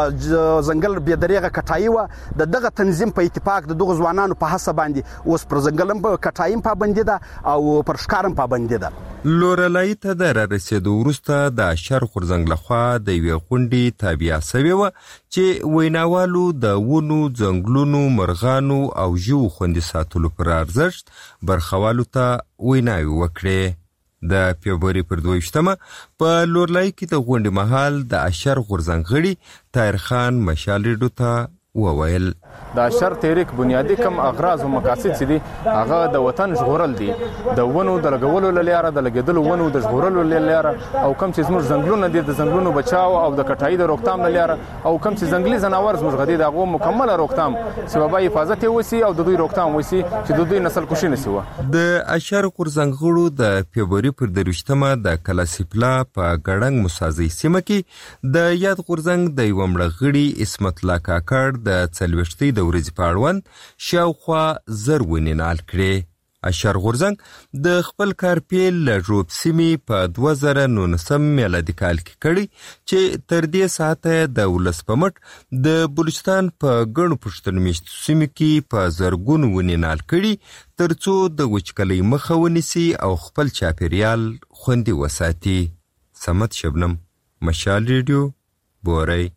ځنګل به دریغه کټای و د دغه تنظیم په اتفاق د دغه ځوانانو په حساب باندې اوس پر ځنګلم په کټایم پابند ده او پر ښکارم پابند ده. لورلای ته در رسیدو ورسته د اشر قرزنګ لخوا د یوې غونډې تابع شوی و چې ویناوالو د ونو، ځنګلونو، مرغانو او ژوو خوندي ساتلو پر ارزښت برخوالو ته ویناوي وکړې. د فبرवरी پر دوه ویشتمه په لورلای کې د غونډې مهال د اشر غورځنګ غړي طاهر خان مشال ریډیو ته وویل دا شر تحریک بنیادی کم اغراض او مقاصد چې دي هغه د وطن ژغورل دي د ونو د لګولو لپاره د لګیدلو ونو د ژغورلو لپاره او کم چې زموږ ځنګلونه دي د ځنګلونو بچاو او د کټای د روکتام لپاره او کم چې ځنګلي ځناور زموږ غدي د هغه مکمله روکتام چې بابا حفاظت وسی او د دوی روکتام وسی چې د دوی نسل کشي نسی و د اشر قرزنګړو د فبرवरी پر دروشتمه د کلاسیپلا په ګړنګ مسازي سیمه کې د یاد قرزنګ د یو مړغړي اسمت الله کاکړ د څلوشتي د ورځې په اړوند شاوخوا زر ونینال کړي. اشر غورزنګ د خپل کار پیل له روب سیمې په دوه زره نولسم میلادي کال کې کړی چې تر دې ساعته د ولس په مټ د بلوچستان په ګڼو پښتون میشتو سیمو کې په زرګونو ونینال کړي ترڅو د وچکلۍ مخه ونیسي او خپل چاپیریال خوندي وساتي. سمت شبنم، مشال ریډیو، بوري.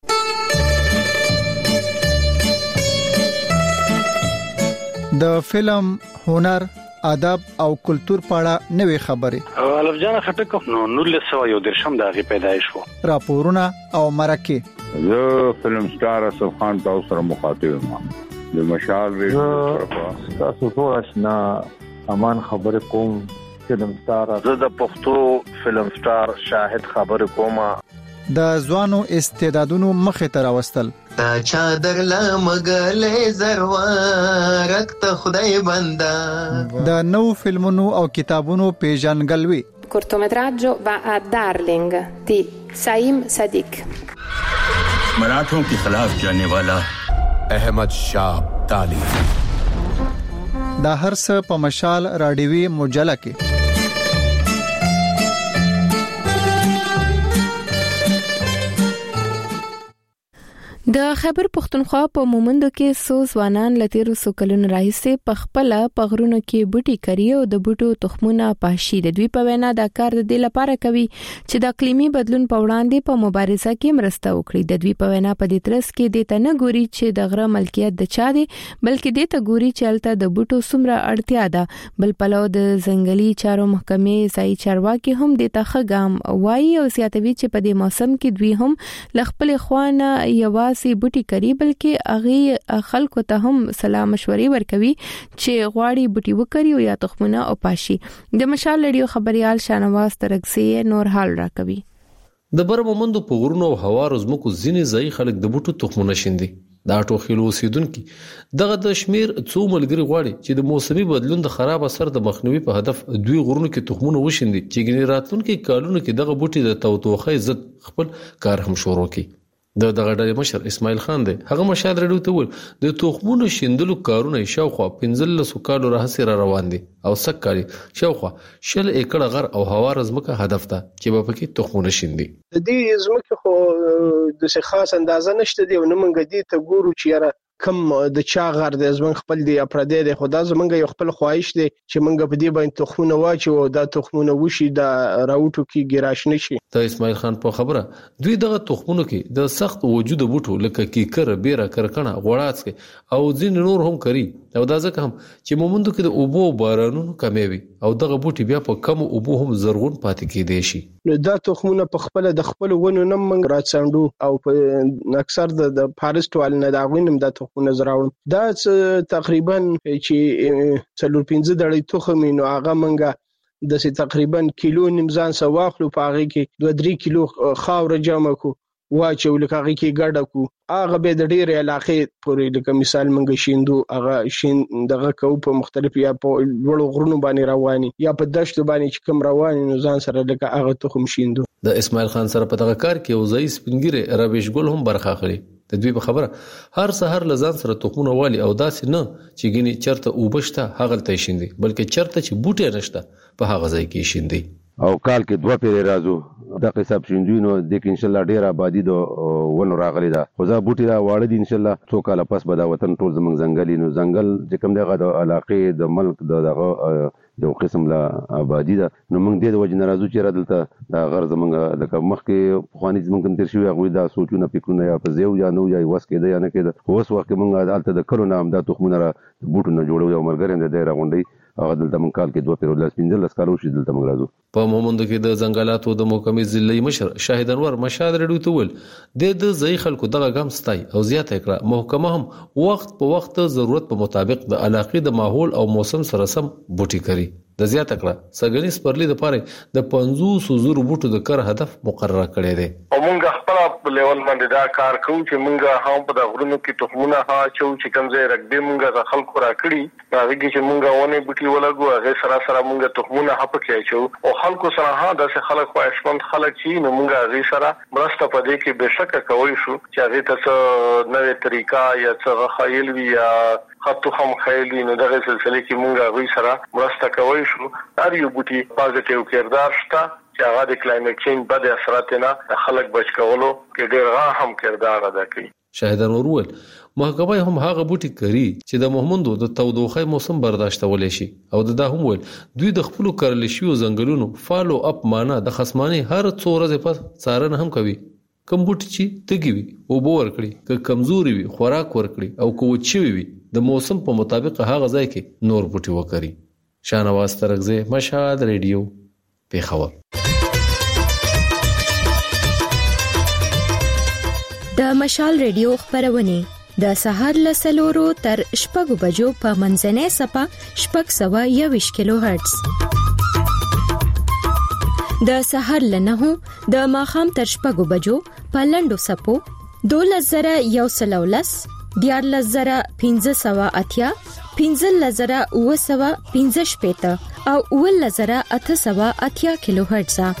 د فلم، هنر، ادب او کلچر په اړه نوې خبرې. الف جان خټک نو نولس سوه یو درشم دغه پیدایش وو. راپورونه او مرکه. زه فلم سٹار اسف خان تاسو سره مخاطب یم. د مشال ریډیو طرفه تاسو ټول آشنا امان خبرې کوم. فلم سٹار زه د پښتو فلم سٹار شاهد خبرې کوم. د ځوانو استعدادونو مخه ته راوستل. تا چادر لمغلې زروارک ته خدای بندا. د نو فلمونو او کتابونو پیژنګلوي. cortometraggio va a Darling di Saim Sadiq. मराठों के खिलाफ जाने वाला अहमद शाह अब्दाली. دا هر څه په مشال رادیوي مجله کې. د خیبر پختونخوا په مومندو کې څو ځوانان لتیرو سو کلونو راهیسې په خپل پغرونو کې بوټي کری او د بوټو تخمونه پاشي. د دوی په وینا دا کار د دې لپاره کوي چې د اقلیمي بدلون په وړاندې په مبارزه کې مرسته وکړي. د دوی په وینا په دې ترڅ کې د تنه ګوري چې د غره ملکیت د چا دی بلکې د ته ګوري چې الته د بوټو سمره اړتیا ده. بل پلو د ځنګلي چارو محکمې ځای چارواکي هم د تخګام وایي او سیاتوي چې په دې موسم کې دوی هم لخپل خوانه یوا سی بوټي کری بلکې اغه خلکو ته هم سلام مشورې ورکوي چې غواړي بوټي وکړي او یا تخمونه او پاشي. د مشال لړیو خبريال شانواز ترغسي نور حال راکوي. د برمومندو په غرونو او هوارو زمکو ځینې ځای خلک د بوټو تخمونه شیندي. دا ټوخیلو اوسیدونکو دغه د شمیر څو ملګری غواړي چې د موسمي بدلون د خراب اثر د مخنیوي په هدف دوی غرونو کې تخمونه وشیندي چې ګنې راتلونکي کالونو کې دغه بوټي د توتوخۍ ضد خپل کار هم شروع کړي. د دغه ډلې مشر اسماعیل خان دی. هغه مشال رډو ته ول د تخمونو شیندلو کارونه شاوخوا پنځلس کالو راهسي را روان دي او سکاري شاوخوا شل ایکړه غر او هوار زمکه هدف ته چې په کې تخمونه شیندي. د دې زمکه خو د څه خاص اندازه نشته دی او نه منګ دي ته ګورو چې یاره کم د چا غر د زمنګ خپل دی اپردی دی خدا زمنګ یو خپل خواهش دی چې منګ په دې باندې تخمونه واچو او دا تخمونه وشي د راوټو کې ګراش نشي. ته اسماعیل خان په خبره دوی دغه تخمونو کې د سخت وجود بوټو لکه کیکر بیره کرکنه غوړاڅ او ځین نور هم کوي او دا ځکه هم چې مومندو کې د اوبو بارانونو کمی وي او دغه بوټي بیا په کم اوبو هم زرغون پاتې کېدي شي. نو دا تخمونه په خپل د خپل ونو نم منګ راڅاندو او په اکثر د فارست وال نه دا غوینم د تخمونه زراوم. دا تقریبا چې څلور پنځه دړې تخم نو هغه منګه د تقریبا کیلو نیمزان سو واخلو په هغه کې دوه درې کیلو خاور جمع کو واچو لکه هغه کې ګډه کو هغه به د ډېر علاقې پورې لکه مثال منګ شیندو هغه شین دغه کو په مختلف یا په وړو غرونو باندې رواني یا په دشت باندې چې کوم رواني نو ځان سره لکه هغه تخم شیندو. د اسماعیل خان سره په دغه کار کې او زئی سپینګری رويش ګل هم برخه اخلي. د دوی په خبره هر سحر لزان سره تخمونه والی او داسې نه چې ګینی چرته وبشته هغه ته شیندي بلکې چرته چې بوټي نشته په هغه ځای کې شیندي. او کال کې دوه پیری راځو د حساب شیندونو د کې ان شاء الله ډیر آبادی د ونو راغلي ده خو ځا بوټي را واړه دي ان شاء الله څو کال پس به دا وطن ټول زمنګ ځنګلي نو ځنګل چې کوم دغه د علاقې د ملک دغه یو قسم لا آبادی ده نو موږ د وجه ناراضو چې را دلته دا غر زمنګ د مخ کې خواني زمنګ تر شوی غوي دا سوچونه فکرونه یا په زیو یا نو یا وس کې یا نه کې اوس وخت موږ دلته د کلو نام د تخمونه بوټو نه جوړو یو مرګرین د ډیر غونډي هغه دلته من کال کې دوه پیرو لاس پنځه لاس کالو شي دلته موږ راځو په مومند کې د ځنګلاتو د محکمې ضلعي مشر شاهد انور مشاد رډو تول د د ځای خلکو دغه ګام ستای او زیاته کړه محکمه هم وخت په وخت ضرورت په مطابق د علاقې د ماحول او موسم سره سم بوټي کوي د زیاته کړه سګنی سپرلی د پاره د پنځوس زره بوټو د کار هدف مقرره کړی دی او موږ خپل په لیول باندې دا کار کوو چې موږ هم په د غرونو کې تخمونه ها چو چې کمزې رګبې موږ د خلکو را کړی هغه چې موږ ونه بوټي ولګو هغه سره سره موږ تخمونه هپ کې چو او خلکو سره ها د خلک خو اسمن خلک چې نو موږ هغه سره مرسته پدې کې بشک کوي شو چې هغه ته نوې طریقه یا څه خیال وی یا خطو هم خیالي نو دغه سلسله کې موږ هغه سره مرسته کوي شو هر یو بوټي پازیټیو کردار شته چې هغه د کلایمټ چینج بد اثرات نه خلک بچ کولو کې ډېر غاهم کردار ادا کوي شاهدان ورول محکمه هم هغه بوټي کوي چې د محمندو د تودوخه موسم برداشتولې شي او د دا هم ول دوی د خپل کارل شیو ځنګلونو فالو اپ معنا د خصمانه هر څو ورځې په څارنه هم کوي کوم بوټي چې تګي وي او بور کړی ک کمزوري وي خوراک ور کړی او کوچي وي د موسم په مطابق هغه ځای کې نور بوټي وکړي شانواز ترغزه مشهد ریډیو پیښور د مشال ریډیو خبرونه د سهار ل سلورو تر شپږو بجو په منځنۍ سپا شپږ سوا یوش کیلو هرتز د سهار ل نهو د ماخام تر شپږو بجو په لندو سپو دولس زره یو سلولس دیارلس زره پنځه سوا اتیا پنځه لزره و سوا پنځه شپېته او ول لزره اته سوا اتیا کیلو هرتز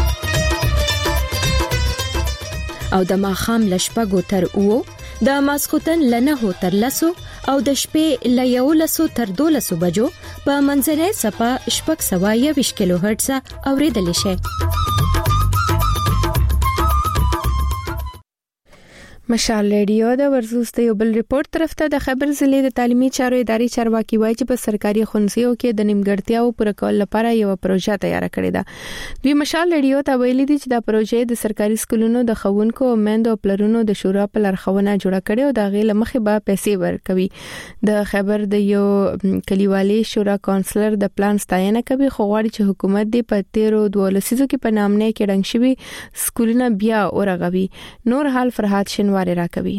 او د ماخام لشپګو تر او د ماسختن لنهو تر لسو او د شپې ل یو لسو تر دولسو بجو په منځنۍ سپا شپږ سوا یوش کیلو هرتز اوریدل شي مشال ریډیو د ورزوست یو بل ریپورت طرف ته د خبر ضلع د تعلیمي چارو ادارې چارواکي وایي چې په سرکاري ښوونځیو کې د نیمګړتیاو پوره کول لپاره یو پروژه تیار کړې ده دوی مشال ریډیو ته ویلي دي چې دا پروژه د سرکاري سکولونو د خوونکو او میندو او پلرونو د شورا په لارښوونه جوړه کړې او د غي لمخې به پیسې ورکوي د خبر د یو کلیوالي شورا کونسلر د پلان ستاینه کوي خو غواړي چې حکومت دې په تیرو دوه لسیزو کې په نامنه کې رنګ شوی سکولونه بیا اورغوي نور حال فرحات شنو راکوي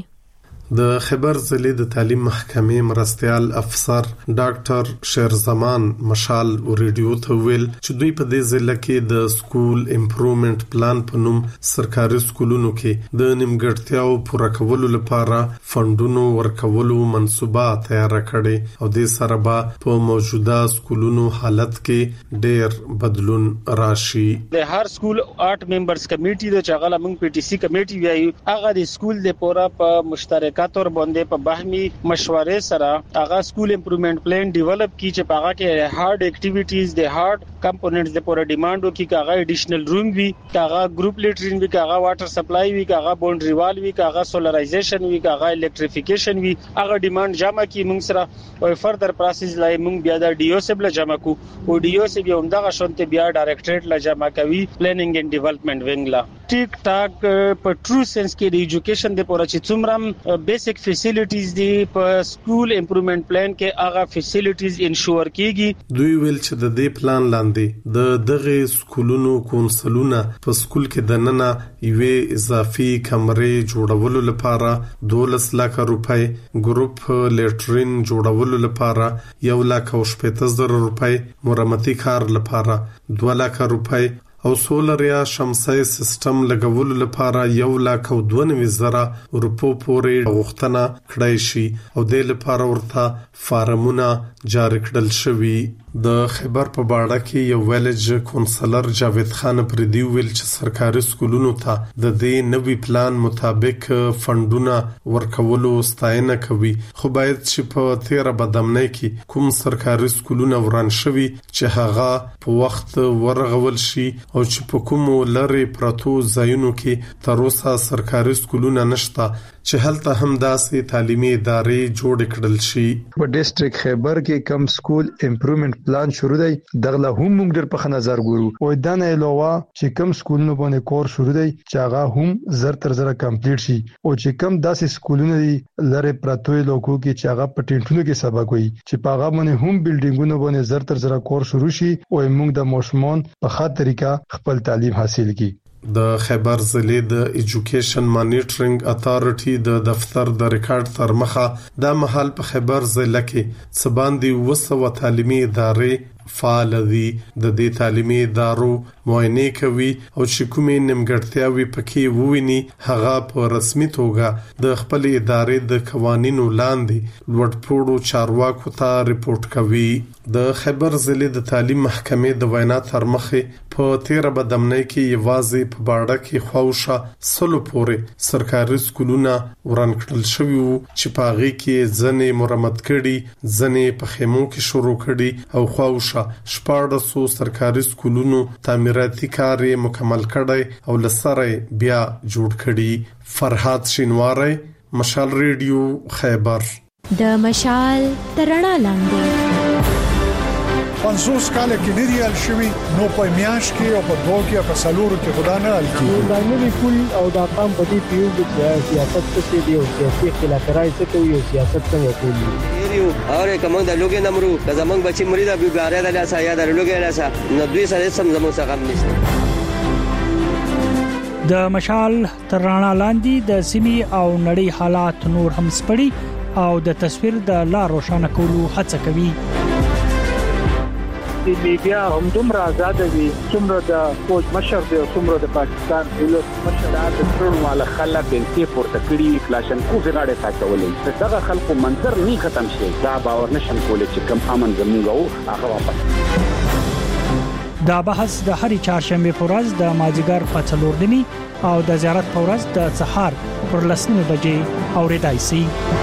د خبر ضلع د تعلیم محکمې مرستيال افسر ډاکټر شیرزمان مشال ریډیو ته ویل چې دوی په دې ضلع کې د سکول امپروومنت پلان په نوم سرکاري سکولونو کې د نیمګړتیاو پوره کولو لپاره فندونو ورکولو منصوبه تیار کړي او د سره به په موجوده سکولونو حالت کې ډېر بدلون راشي د هر سکول آठ ممبرز کمیټي د چغاله موږ پی ټی سی کمیټي وایي هغه د سکول د پوره په مشترک کاتور باندې په باهمي مشورې سره هغه سکول امپروومنت پلان ډیولپ کی چې هغه کې هارد اکټیویټیز د هارد کمپوننټس د پوره ډیماندو کې هغه اډیشنل روم وی هغه ګروپ لیټرین وی هغه واټر سپلای وی هغه باونډري وال وی هغه سولرایزیشن وی هغه الکتریفیکیشن وی هغه ډیماند جمع کی موږ سره او فردر پروسس لای موږ بیا د ډی او سی بل جمع کو او ډی او سی بیا همدغه شونته بیا ډایریکټریټ لا جمع کوي پلانینګ اینڈ ډیولپمنٹ وینګ لا ټیک ټاک په ټرو سنس کې د ایجوکیشن د پوره چې څومره بیسیک فیسیلیټیز دی په سکول امپروومنت پلان کې هغه فیسیلیټیز انشور کیږي دوی ویل چې د دې پلان لاندې د دغه سکولونو کونسلونه په سکول کې د نننه یوې اضافي کمرې جوړولو لپاره دولس لک روپۍ ګروپ لیټرین جوړولو لپاره یو لک او شپږ زره روپۍ مرمتي کار لپاره دوه لک روپۍ او سولر یا شمسي سیستم لګولو لپاره یو لک او دوه نوي زره روپو پورې غوښتنه کړای شي او د لپاره ورته فارمونه جاری کړل شوی د خبر په باړه کې یو ویلج کونسلر جاوید خان پردی ویل چې سرکاري سکولونو ته د دې نوي پلان مطابق فندونه ورکولو ستاینه کوي خو باید چې په تیر بدمنۍ کې کوم سرکاري سکولونه وران شوي چې هغه په وخت ورغول شي او چې په کوم لری پراتو ځایونو کې تر اوسه سرکاري سکولونه نشته چې هلته هم داسې تعلیمي ادارې جوړ کړل شي. په ډیسټریکټ خیبر کې کم سکول امپروومنت پلان شروع دی دغه هم موږ ډېر په نظر ګورو او دا نه علاوه چې کم سکولونو باندې کور شروع دی چې هغه هم زر تر زر کمپلیټ شي او چې کم داسې سکولونه دي لره پراتوي لوکو کې چې هغه په ټینټونو کې سبق وي چې په هغه باندې هم بلډینګونو باندې زر تر زر کور شروع شي او موږ د ماشومان په خاطر طریقه خپل تعلیم حاصل کړي. د خیبر ضلع د ایجوکیشن مانیټرینګ اتارټي د دفتر د ریکارډ تر مخه د محل په خیبر ضلع کې سباندي وسو تعلیمي ادارې فعال دي. د دې تعلیمي ادارو معاینه کوي او چې کومې نیمګړتیاوي پکې وویني هغه په رسمي توګه د خپل ادارې د قوانینو لاندې لوړپوړو چارواکو ته ریپورت کوي. د خیبر ضلع د تعلیم محکمې د وینا تر مخه په تیر بدمنۍ کې یوازې په باړه کې خوښه سلو پورې سرکاري سکولونه وران کړل شوی وو چې په هغه کې ځنې مرمت کړي ځنې په خیمو کې شروع کړي او خوښه شپاړسو سرکاري سکولونو تعمیراتي کار مکمل کړي او لسره بیا جوړ کړي. فرحات شینواری، مشال ریډیو، خیبر. د مشال ترڼا لاندې پنځوس کال کې ډیریال شوی نو په میاش کې او په دوه کې په سلورو کې خدا نه الکی دا نوی پول او دا قام په دې پیو کې سیاست څه دی او سیاسي خلافکارای څه کوي او سیاست څنګه کوي یو اور کوم د لوګي نمرو د زمنګ بچی مرید ابي ګاره د لاسه یا د لوګي لاسه نو دوی سره سم زمو څخه نشته. د مشال ترڼا لاندې د سیمي او نړۍ حالات نور هم سپړي او د تصویر د لا روښانه کولو هڅه کوي. د میډیا هم دومره آزاد دي څومره د فوج مشر دی او څومره د پاکستان دولت مشر د ټول مال خلک بنتي پورته کړی کلاشن کو غاړه ساتولې دغه خلکو منظر نه ختم شي دا باور نشم کولای چې کم امن زموږ او هغه واپس. دا بحث د هرې چهارشنبه په ورځ د مازیګر په څلور نیمه او د زیارت په ورځ د سهار پر لسنیمه بجې اوریدای شي.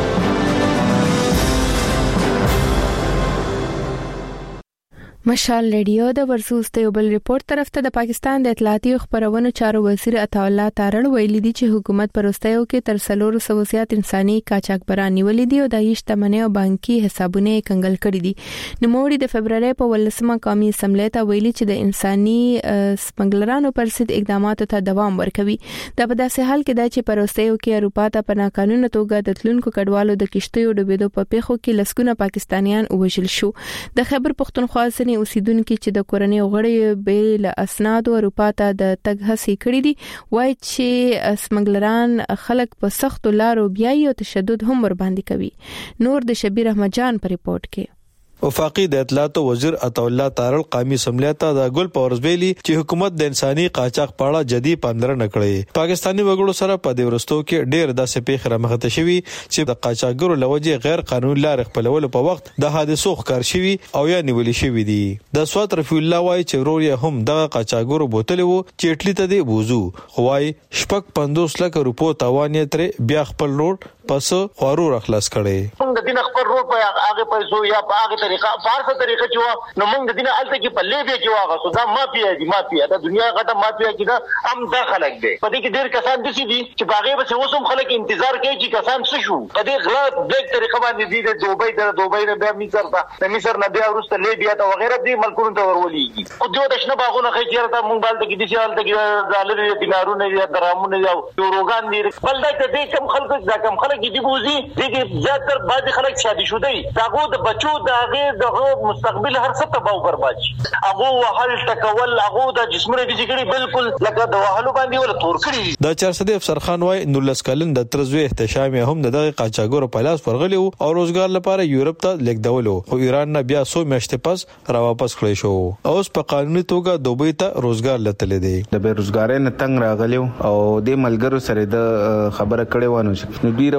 مشال ریډیو د ورسوس ته یو بل ریپورت طرف ته د پاکستان د اطلاعاتي او خبرونو چارو وزیر عطا الله تارړ ویلي دي چې حکومت پروستیو کې تر څلور سوه زیات انساني قاچاقبران نیولې دي او د یشتمنۍ او بانکي حسابونه کنګل کړي دي. نوموړي د فبرवरी په ولسمه قومي اسمبلی ته ویلي چې د انساني سمګلرانو پر ضد اقداماتو ته دوام ورکوي. دا په داسې حال کې ده چې پروستیو کې اروپا ته په ناقانونه توګه د تلونکو کډوالو د کشتیو ډوبېدو په پیښو کې لسګونه پاکستانیان وژل شو. د خیبر پختونخوا ځینې اوسیدونکو چې د کورنۍ غړي بیل اسناد اروپا ته د تګ هڅه کړې دي وایي چې سمګلران خلک په سخت لارو بیاي او تشدد هم ور باندې کوي. نور د شبیر احمد جان په ریپورت کې. وفاقي د اطلاعات وزیر عطا الله تارړ قومي اسمبلی ته د ګل پاورز ویلي چې حکومت د انساني قاچاق په اړه جدي پاملرنه کړې. پاکستاني وګړو سره په دې ورستو کې ډېر داسې پیښې رامخته شوي چې د قاچاقګرو لوجه غیر قانوني لار خپلولو په وخت د حادثو ښکار شوي او یا نیولې شوي دي. د سوات رفیع الله وايي چې ورور یې هم د قاچاقګرو بوتل وو چې اټلی ته دی بوزو خوای شپږ پنځوس لک روپو تاوان یې تر بیا خپل روډ پس خورو اخلاص کړي. موږ د دین خپل روډ په هغه پیسو یا په هغه طریقه فارسه طریقه چې نو موږ د دین الته کې په لیبیا کې واغه سودا مافیا دي مافیا د دنیا غټه مافیا کې دا هم داخله دي. په دې کې ډېر کسان دي چې باغې به اوسم خلک انتظار کوي چې کسان څه شو په دې غلط بلیک طریقه باندې دي د دوبۍ د دوبۍ نه بیا مصر ته د مصر نه بیا ورسته لیبیا ته وغیرہ دي ملکونو ته ورولېږي. او دوی د شنه باغونو خېچیر ته موږ بالته کې دي چې الته کې ډالر دینارونه یا درامونه یا یوروګان دي بل دا دې کم خلک دا کم خلک دي بوزي دغه زیاتره بعض خلک شادي شوه دي داغه د بچو دغه دغه مستقبل هر څه تباہ برباد شي. هغه وحل تکول هغه د جسمونه دي چې بالکل لکه د وحلو باندې ول تور کړی. د چارسدی افسر خان وای نولس کلن د ترزوی احتشام هم دغه قاچاګورو په لاس ورغلی او روزګار لپاره یورپ ته لیکدولو خو ایران نه بیا سو میاشتې پس را واپس کړی شو. اوس په قانوني توګه دوبۍ ته روزګار لته دی. د بیروزګارۍ نه تنگ راغلیو او د ملګرو سره د خبره کړې وانه نو دوی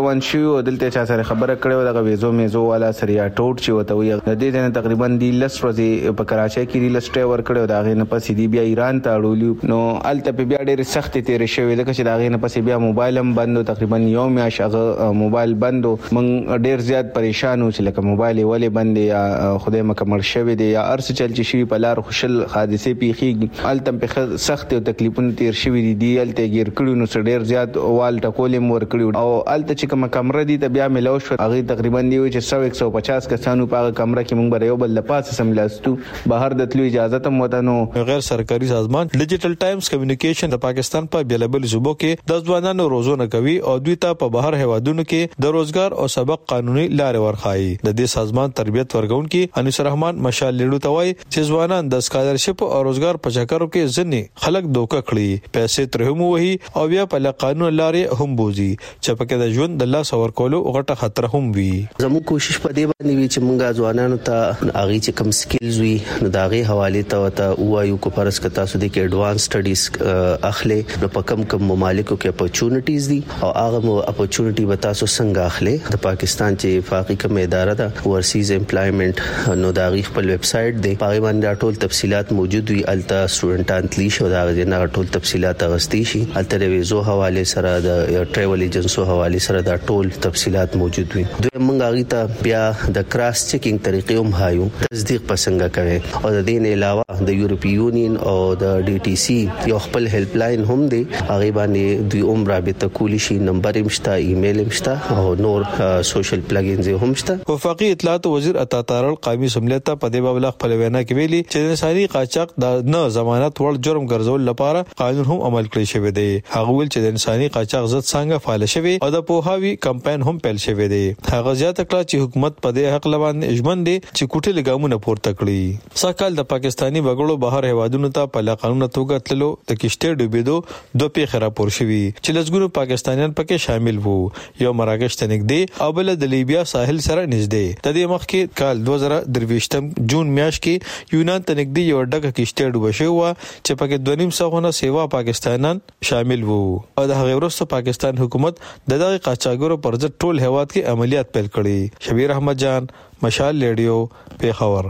روان شي او دلته چا سره خبره کړو د ویزو میزو والا سره ټوټ شي وته وي د دې نه تقریبا د لس ورځې په کراچۍ کې ریل اسټیټ ور کړو دا غي نه پسې دی بیا ایران ته اړولیو نو الته په بیا ډېر سخت تیر شوی د کښ دا غي نه پسې بیا موبایل هم بندو تقریبا یو میاش هغه موبایل بندو من ډېر زیات پریشان و چې لکه موبایل ولې بند یا خدای مکمل شوی دی یا ارس چل چې شي په لار خوشل حادثه پیخي الته په سخت او تکلیفونه تیر شوی دي دی الته غیر کړو نو ډېر زیات وال ټکولم ور کړو او الته چې کوم کمره دي ته بیا ملو شو هغه تقریبا دی چې سو یک سو پچاس کسانو په کمره کې موږ به یو بل لپاسه سملاستو بهر د تلو اجازه تم وته غیر سرکاري سازمان ډیجیټل ټایمز کمیونیکیشن د پاکستان په بیلابل صوبو کې د ځوانانو روزونه کوي او دوی ته په بهر هوادونو کې د روزګار او سبق قانوني لارې ورخایي د دې سازمان تربیت ورغون کې انیس الرحمن مشال لیډو توای چې ځوانان د سکالرشپ او روزګار په چکرو کې ځنې خلک دوکه کړی پیسې ترهم وهي او بیا په قانون لارې هم بوزي چې پکې د ژوند د الله سور کولو غټه خطر هم وي زموږ کوشش په دې باندې وی چې موږ ځوانانو ته هغه چې کم سکلز وي نو دا غي حواله ته وته وایو کو پرس کتا سو دي کې اډوانس سټډیز اخلي نو په کم کم ممالکو کې اپورچونټیز دي او هغه اپورچونټي وتا سو څنګه اخلي د پاکستان چې وفاقي کوم اداره ده ورسیز امپلایمنٹ نو دا غي خپل ویب سټ دی په باندې ټول تفصيلات موجود وي التا سټوډنټان تلی شو دا غي نه ټول تفصيلات غستې شي الته د ویزو حواله سره د ټریول ایجنسو حواله سره دا ټول تفصيلات موجود وي دوی موږ هغه ته بیا د کراس چیکینګ طریقې هم هایو تصدیق پسنګ کوي او د دې نه علاوه د یورپی یونین او د ډي ټي سي یو خپل هیلپ لاین هم دی هغه باندې دوی هم رابطه کولی شي نمبر هم شته ایمیل هم شته او نور سوشل پلګینز هم شته وفاقي اطلاعات وزیر عطا تارل قومي سملیت په دې باب خپل وینا کې ویلي چې انساني قاچاق د نه ضمانت ور جرم ګرځول لپاره قانون هم عمل کړی شوی دی هغه ول چې د انساني قاچاق ضد څنګه فعال شوی او د پوهاوی کمپاین هم پیل شوی دی هغه زیاته کړه چې حکومت په دې حق لبان اجمن دي چې کوټه لګامونه پورته کړی ساکال د پاکستانی بغړو بهر هوادونو ته په قانون توګه تللو د کشته ډوبېدو دوه پیښې راپور شوې چې لږګونو پاکستانیان پکې شامل وو یو مراکش ته نږدې او بل د لیبیا ساحل سره نږدې د دې مخکې کال دوه زره درويشتم جون میاشت کې یونان ته نږدې یو ډګه کشته ډوبه شوې و چې پکې دوه نیم سغونه سیوا پاکستانیان شامل وو او د هغه وروسته پاکستان حکومت د دغه قاچاګرو پر ضد ټول هواد کې عملیات پیل کړي شبیر احمد جان مشال ریډیو پیښور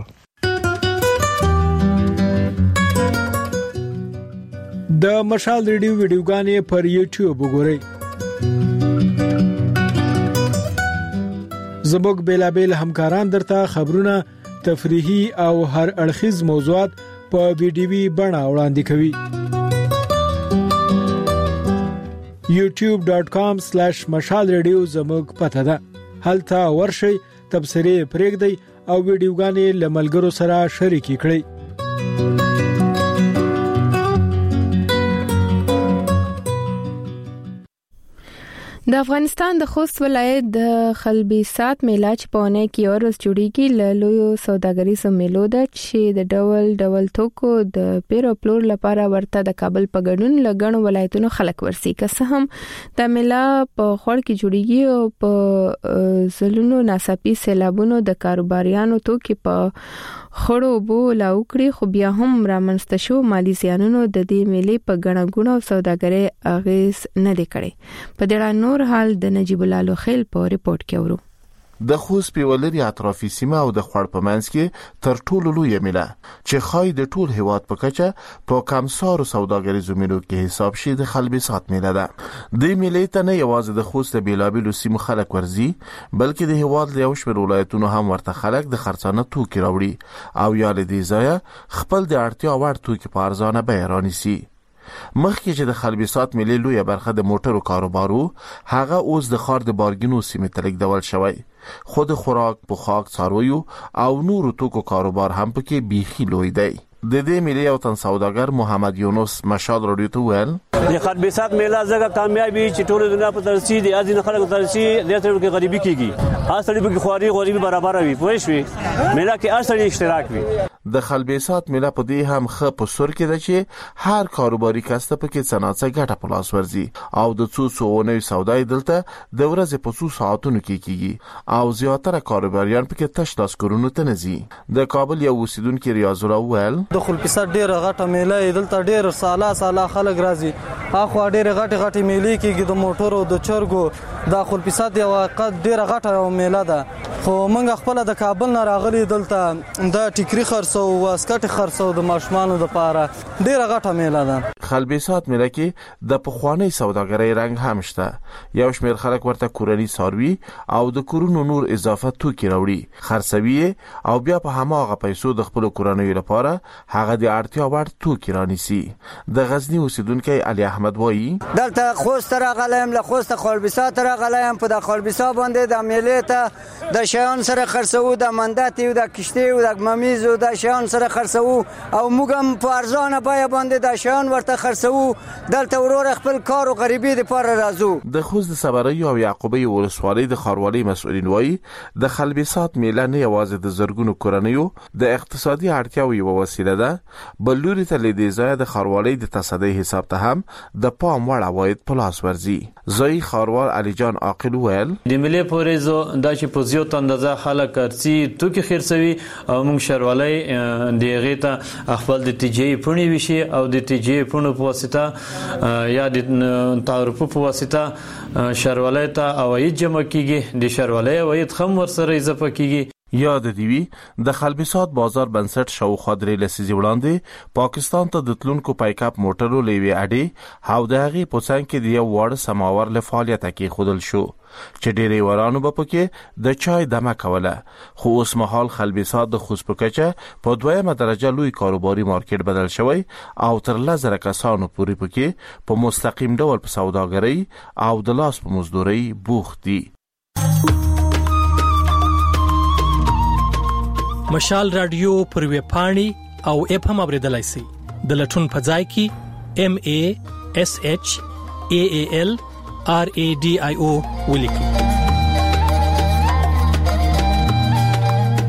د مشال ریډیو ویډیوګانې پر یوټیوب وګورئ زموږ بیلابل همکاران درته خبرونه تفریحي او هر اړخیز موضوعات په ویډیوي بڼه وړاندې کوي یوټیوب ډاٹ کام سلیش مشال ریډیو زموږ پته ده هلته ورشئ تبصرې پرېږدئ او ویډیوګانې له ملګرو سره شریکې کړئ د افغانستان د خوست ولایت د خلبیسات میله چې په اونۍ کې ورځ جوړیږي له لویو سوداګریزو میلو ده چې د ډول ډول توکو د پیر او پلور لپاره ورته د کابل په ګډون لګڼو ولایتونو خلک ورسي که څه هم د میله په خور کې جوړیږي او په زلونو ناڅاپي سیلابونو د کاروباریانو توکي په خړو بو لاوکړي خو بیا هم رامنځته شو مالی زیانونو د دې میلې په غڼه غونه او سوداګرۍ اغیز نه دی کړي په دې نور حال د نجیب الله لوخیل په ریپورت کې ورو د خوست پیولري اطرافي سیمه او د خړ په منځ کې تر ټولو لوی میله چې خای د ټول هیواد په کچه په کمسار سوداګریزو میلو کې حساب شي د خلبیسات میله ده د میلې ته نه یوازې د خوست بیلابل سیمو خلک ورزي بلکې د هیواد له یو شمېر ولایتونو هم ورته خلک د خرڅانه توکي راوړي او یا له دې ځایه خپل د اړتیا وړ توکي په ارزانه بیه رانیسي مخکې چې د خلبیسات ملي لویه برخه د موټرو کاروبارو هغه اوس د خار د بارګینو سیمې ته لیږدول شوی خود خوراک پوښاک څارویو او نورو توکو کاروبار هم پکې بیخي لوی دی د دې ملي او تن سوداګر محمد یونس مشال رادیو ته ویل د خلبیسات میله زګه کامیابی چې ټول دنیا په ترسي دي ازینه خلک ترسي د تر کې غریبي کیږي اصلي به خواري غریبي برابر وي پوه شئ میله کې اصلي اشتراک وي د خلبیسات میله په دې هم خ په سر کې ده چې هر کاروباري کس ته پکې صنعت ګټه په لاس ورځي او د څو څو سودای دلته د ورځې په څو ساعتونو کې کیږي او زیاتره کاروباریان پکې تش لاس کورونو ته نزي د کابل یو اوسیدونکو ریاض الله ویل د خلبیسات ډیره غټه میله دلته ډیر سالا سالا خلک راځي اخو ډیره غټه غټه میله کېږي د موټرو د چرګو د خلپسات یو ډیره غټه میله ده خو موږ خپل د کابل نه راغلي دلته د ټیکری خرڅو واسکټ خرڅو د ماشومان لپاره ډیره غټه میله ده. خلبسات میله کې د پخوانی سوداګرۍ رنګ هم شته. یو شمېر خلک ورته کورنی ساروي او د کورونو نور اضافه توکي راوړي، خرڅوي او بیا په هماغه پیسو د خپل کورنۍ لپاره هغه د اړتیا وړ توکي رانیسي. د غزنی اوسیدونکو علي احمد وایي دلته خوست راغلم، له خوست خلبسات راغلم، په د خلبسات باندې د میلې ته د شیان سره خرڅو، د منداتي او د کشتي او د ممیز او د شیان سره خرڅو او موږ هم په ارزانه بیه باندې د شیان ورته خرڅو. دلته ورور خپل کار او غریبي د پر راځو. د خوست د صبري او یعقوبي ولسوالۍ د خاروالۍ مسؤلین وایي د خلبسات میله نه یوازې د زرګونو کورنیو د اقتصادي اړتیاو یو وسیله ده، بل لوري ته لیدي ځای د خاروالۍ د تصدۍ حساب ته هم د پام وړ عواید په لاس ورځي. زوی خاروال علي جان عاقل ویل د ملي پوریزو د چې په زیات اندازه خلک ارسي توکي خرڅوي او موږ شروالۍ دیغه ته خپل د تیجی پونی وشي او د تیجی پونو په واسطه یا د تعرفو په واسطه شروالۍ ته عواید جمع کیږي، د شروالۍ عواید هم ورسره اضافه کیږي. یاد دیوی د خلبسات بازار بنسټ شاوخوا درې لسیزې وړاندې پاکستان ته د تلونکو پایکاپ موټرو لوي اډې او د هغې په څنګ کې د یو وړ سماور له فعالیت کې خودل شو چې ډېری ورانو به پکې د چای دمه کوله. خو اوس مهال خلبسات د خوست په کچه په دویمه درجه لوی کاروباري مارکیټ بدل شوی او تر لزر کسانو پورې پکې په مستقیم ډول په سوداګرۍ او د لاس په مزدورۍ بوخت دي. مشال رادیو پر ویب پاڼې او اپ هم اوریدلای شئ. د لټون په ځای کې ام ای اس ایچ ای ای ال آر ای ډي آی او ولیکئ.